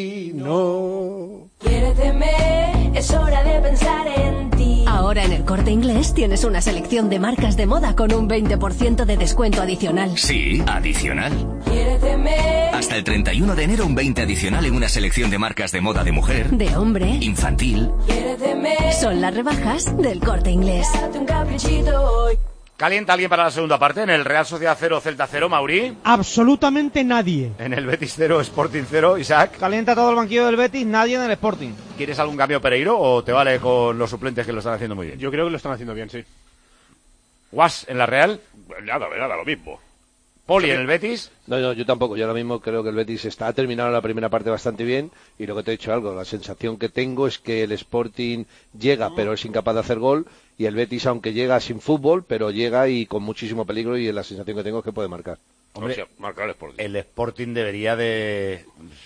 vino. Quiéreteme, es hora de pensar en ti. Ahora en El Corte Inglés tienes una selección de marcas de moda con un veinte por ciento de descuento adicional. Sí, adicional. Quiéreteme. Hasta el treinta y uno de enero un veinte adicional en una selección de marcas de moda de mujer, de hombre, infantil. Quiéreteme. Son las rebajas del Corte Inglés. Date un caprichito hoy. ¿Calienta alguien para la segunda parte? En el Real Sociedad cero, Celta cero, Mauri. Absolutamente nadie. En el Betis cero, Sporting cero, Isaac. Calienta todo el banquillo del Betis, nadie en el Sporting. ¿Quieres algún cambio, Pereiro, o te vale con los suplentes que lo están haciendo muy bien? Yo creo que lo están haciendo bien, sí. ¿Guas en la Real? Nada, nada, lo mismo. ¿Poli en el Betis? No, no, yo tampoco. Yo ahora mismo creo que el Betis está ha terminado la primera parte bastante bien y lo que te he dicho algo, la sensación que tengo es que el Sporting llega pero es incapaz de hacer gol y el Betis aunque llega sin fútbol pero llega y con muchísimo peligro y la sensación que tengo es que puede marcar. Hombre, o sea, marcar el Sporting. El Sporting debería de...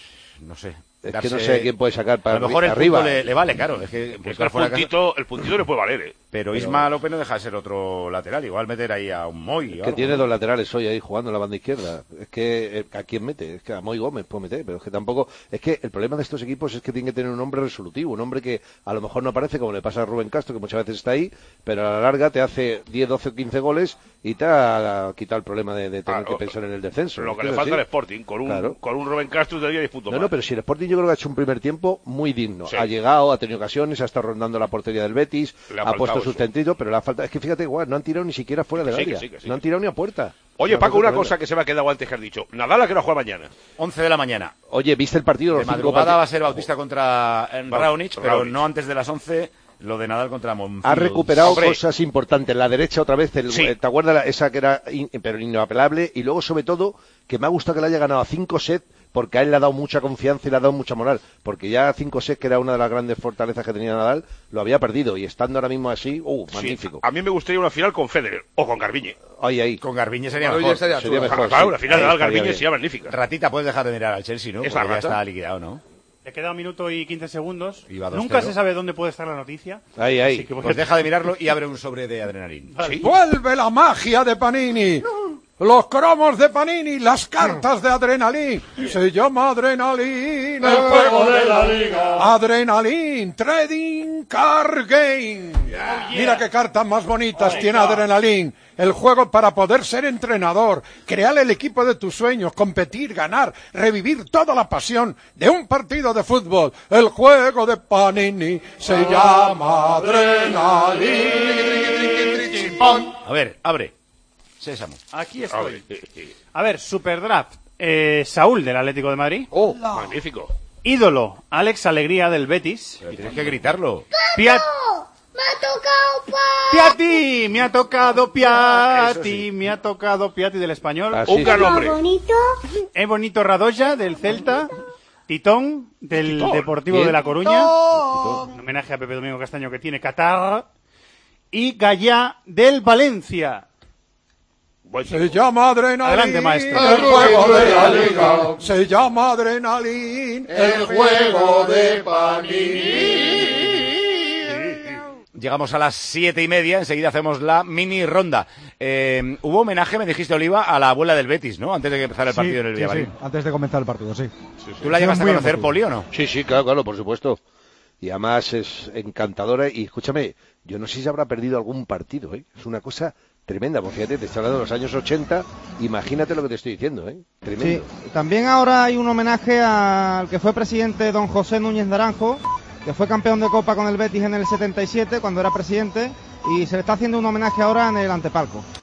no sé... Es darse... que no sé quién puede sacar para a lo mejor el arriba. Punto le, le vale, claro. Es que, es que el, puntito, el puntito le puede valer, ¿eh? Pero, pero Isma López no deja de ser otro lateral. Igual meter ahí a un Moy. Es que tiene dos laterales hoy ahí jugando en la banda izquierda. Es que, ¿a quién mete? Es que a Moy Gómez puede meter, pero es que tampoco... Es que el problema de estos equipos es que tienen que tener un hombre resolutivo, un hombre que a lo mejor no aparece como le pasa a Rubén Castro, que muchas veces está ahí, pero a la larga te hace diez, doce o quince goles y te ha quitado el problema de, de tener ah, que pensar en el descenso. Lo es que, que le falta al Sporting, con un, claro. con un Rubén Castro todavía disputo No, más. no, pero si el Sporting yo creo que ha hecho un primer tiempo muy digno. Sí. Ha llegado, ha tenido ocasiones, ha estado rondando la portería del Betis, ha, ha puesto su centrito, pero la falta es que fíjate, igual, no han tirado ni siquiera fuera del sí, área. sí, sí, no han tirado ni a puerta. Oye, Paco, una cosa que se me ha quedado antes que has dicho. Nadal a que no juega mañana. once de la mañana. Oye, ¿viste el partido? De madrugada va a ser Bautista contra Raonic, pero Raonic. no antes de las once. Lo de Nadal contra Monfils. Ha recuperado Hombre. cosas importantes. La derecha otra vez, el, sí. ¿te acuerdas? Esa que era in, pero inapelable. Y luego, sobre todo, que me ha gustado que le haya ganado a cinco sets, porque a él le ha dado mucha confianza y le ha dado mucha moral. Porque ya a cinco sets, que era una de las grandes fortalezas que tenía Nadal, lo había perdido. Y estando ahora mismo así, ¡uh! Magnífico. Sí. A mí me gustaría una final con Federer o con Garbiñe. Ahí, ahí. Con Garbiñe sería bueno, mejor. Sería, sería mejor. Claro, sí. la final de Nadal Garbiñe bien. sería magnífica. Ratita, puedes dejar de mirar al Chelsea, ¿no? Porque ¿Es la ya rata? está liquidado, ¿no? Le queda un minuto y quince segundos. Nunca se sabe dónde puede estar la noticia. Ahí, ahí. Así que pues deja de mirarlo y abre un sobre de adrenalina. ¿Sí? ¡Vuelve la magia de Panini! Los cromos de Panini, las cartas de Adrenalin. Se llama Adrenalin, el juego de la liga. Adrenalin, Trading Card Game. Yeah. Mira qué cartas más bonitas oh, tiene God. Adrenalin. El juego para poder ser entrenador, crear el equipo de tus sueños, competir, ganar, revivir toda la pasión de un partido de fútbol. El juego de Panini se oh. llama Adrenalin. A ver, abre. Sésamo. Aquí estoy. A ver, Superdraft. Eh, Saúl, del Atlético de Madrid. ¡Oh, magnífico! Ídolo, Alex Alegría, del Betis. Pero tienes que gritarlo. Piat... ¡Me ha tocado Piatti, me ha tocado Piatti, sí. me ha tocado Piatti del Español. Así un gran hombre. bonito. Es bonito Radoya del Celta. Titón del Titón. Deportivo ¿Quién? de La Coruña. Titón. Un homenaje a Pepe Domingo Castaño que tiene Qatar. Y Gallá del Valencia. Se llama Adrenalin. Adelante, maestro. El juego de la liga. Se llama Adrenalin. El juego de Panini. Llegamos a las siete y media, enseguida hacemos la mini ronda. Eh, hubo homenaje, me dijiste, Oliva, a la abuela del Betis, ¿no? Antes de que empezara el partido sí, en el sí, Villamarín. Sí, antes de comenzar el partido, sí. sí, sí. ¿Tú la llevas a conocer, Poli, o no? Sí, sí, claro, claro, por supuesto. Y además es encantadora. Y escúchame, yo no sé si habrá perdido algún partido, ¿eh? Es una cosa tremenda, porque fíjate, te estoy hablando de los años ochenta, imagínate lo que te estoy diciendo, ¿eh? Tremendo. Sí, también ahora hay un homenaje al que fue presidente don José Núñez Naranjo, que fue campeón de Copa con el Betis en el setenta y siete, cuando era presidente, y se le está haciendo un homenaje ahora en el antepalco.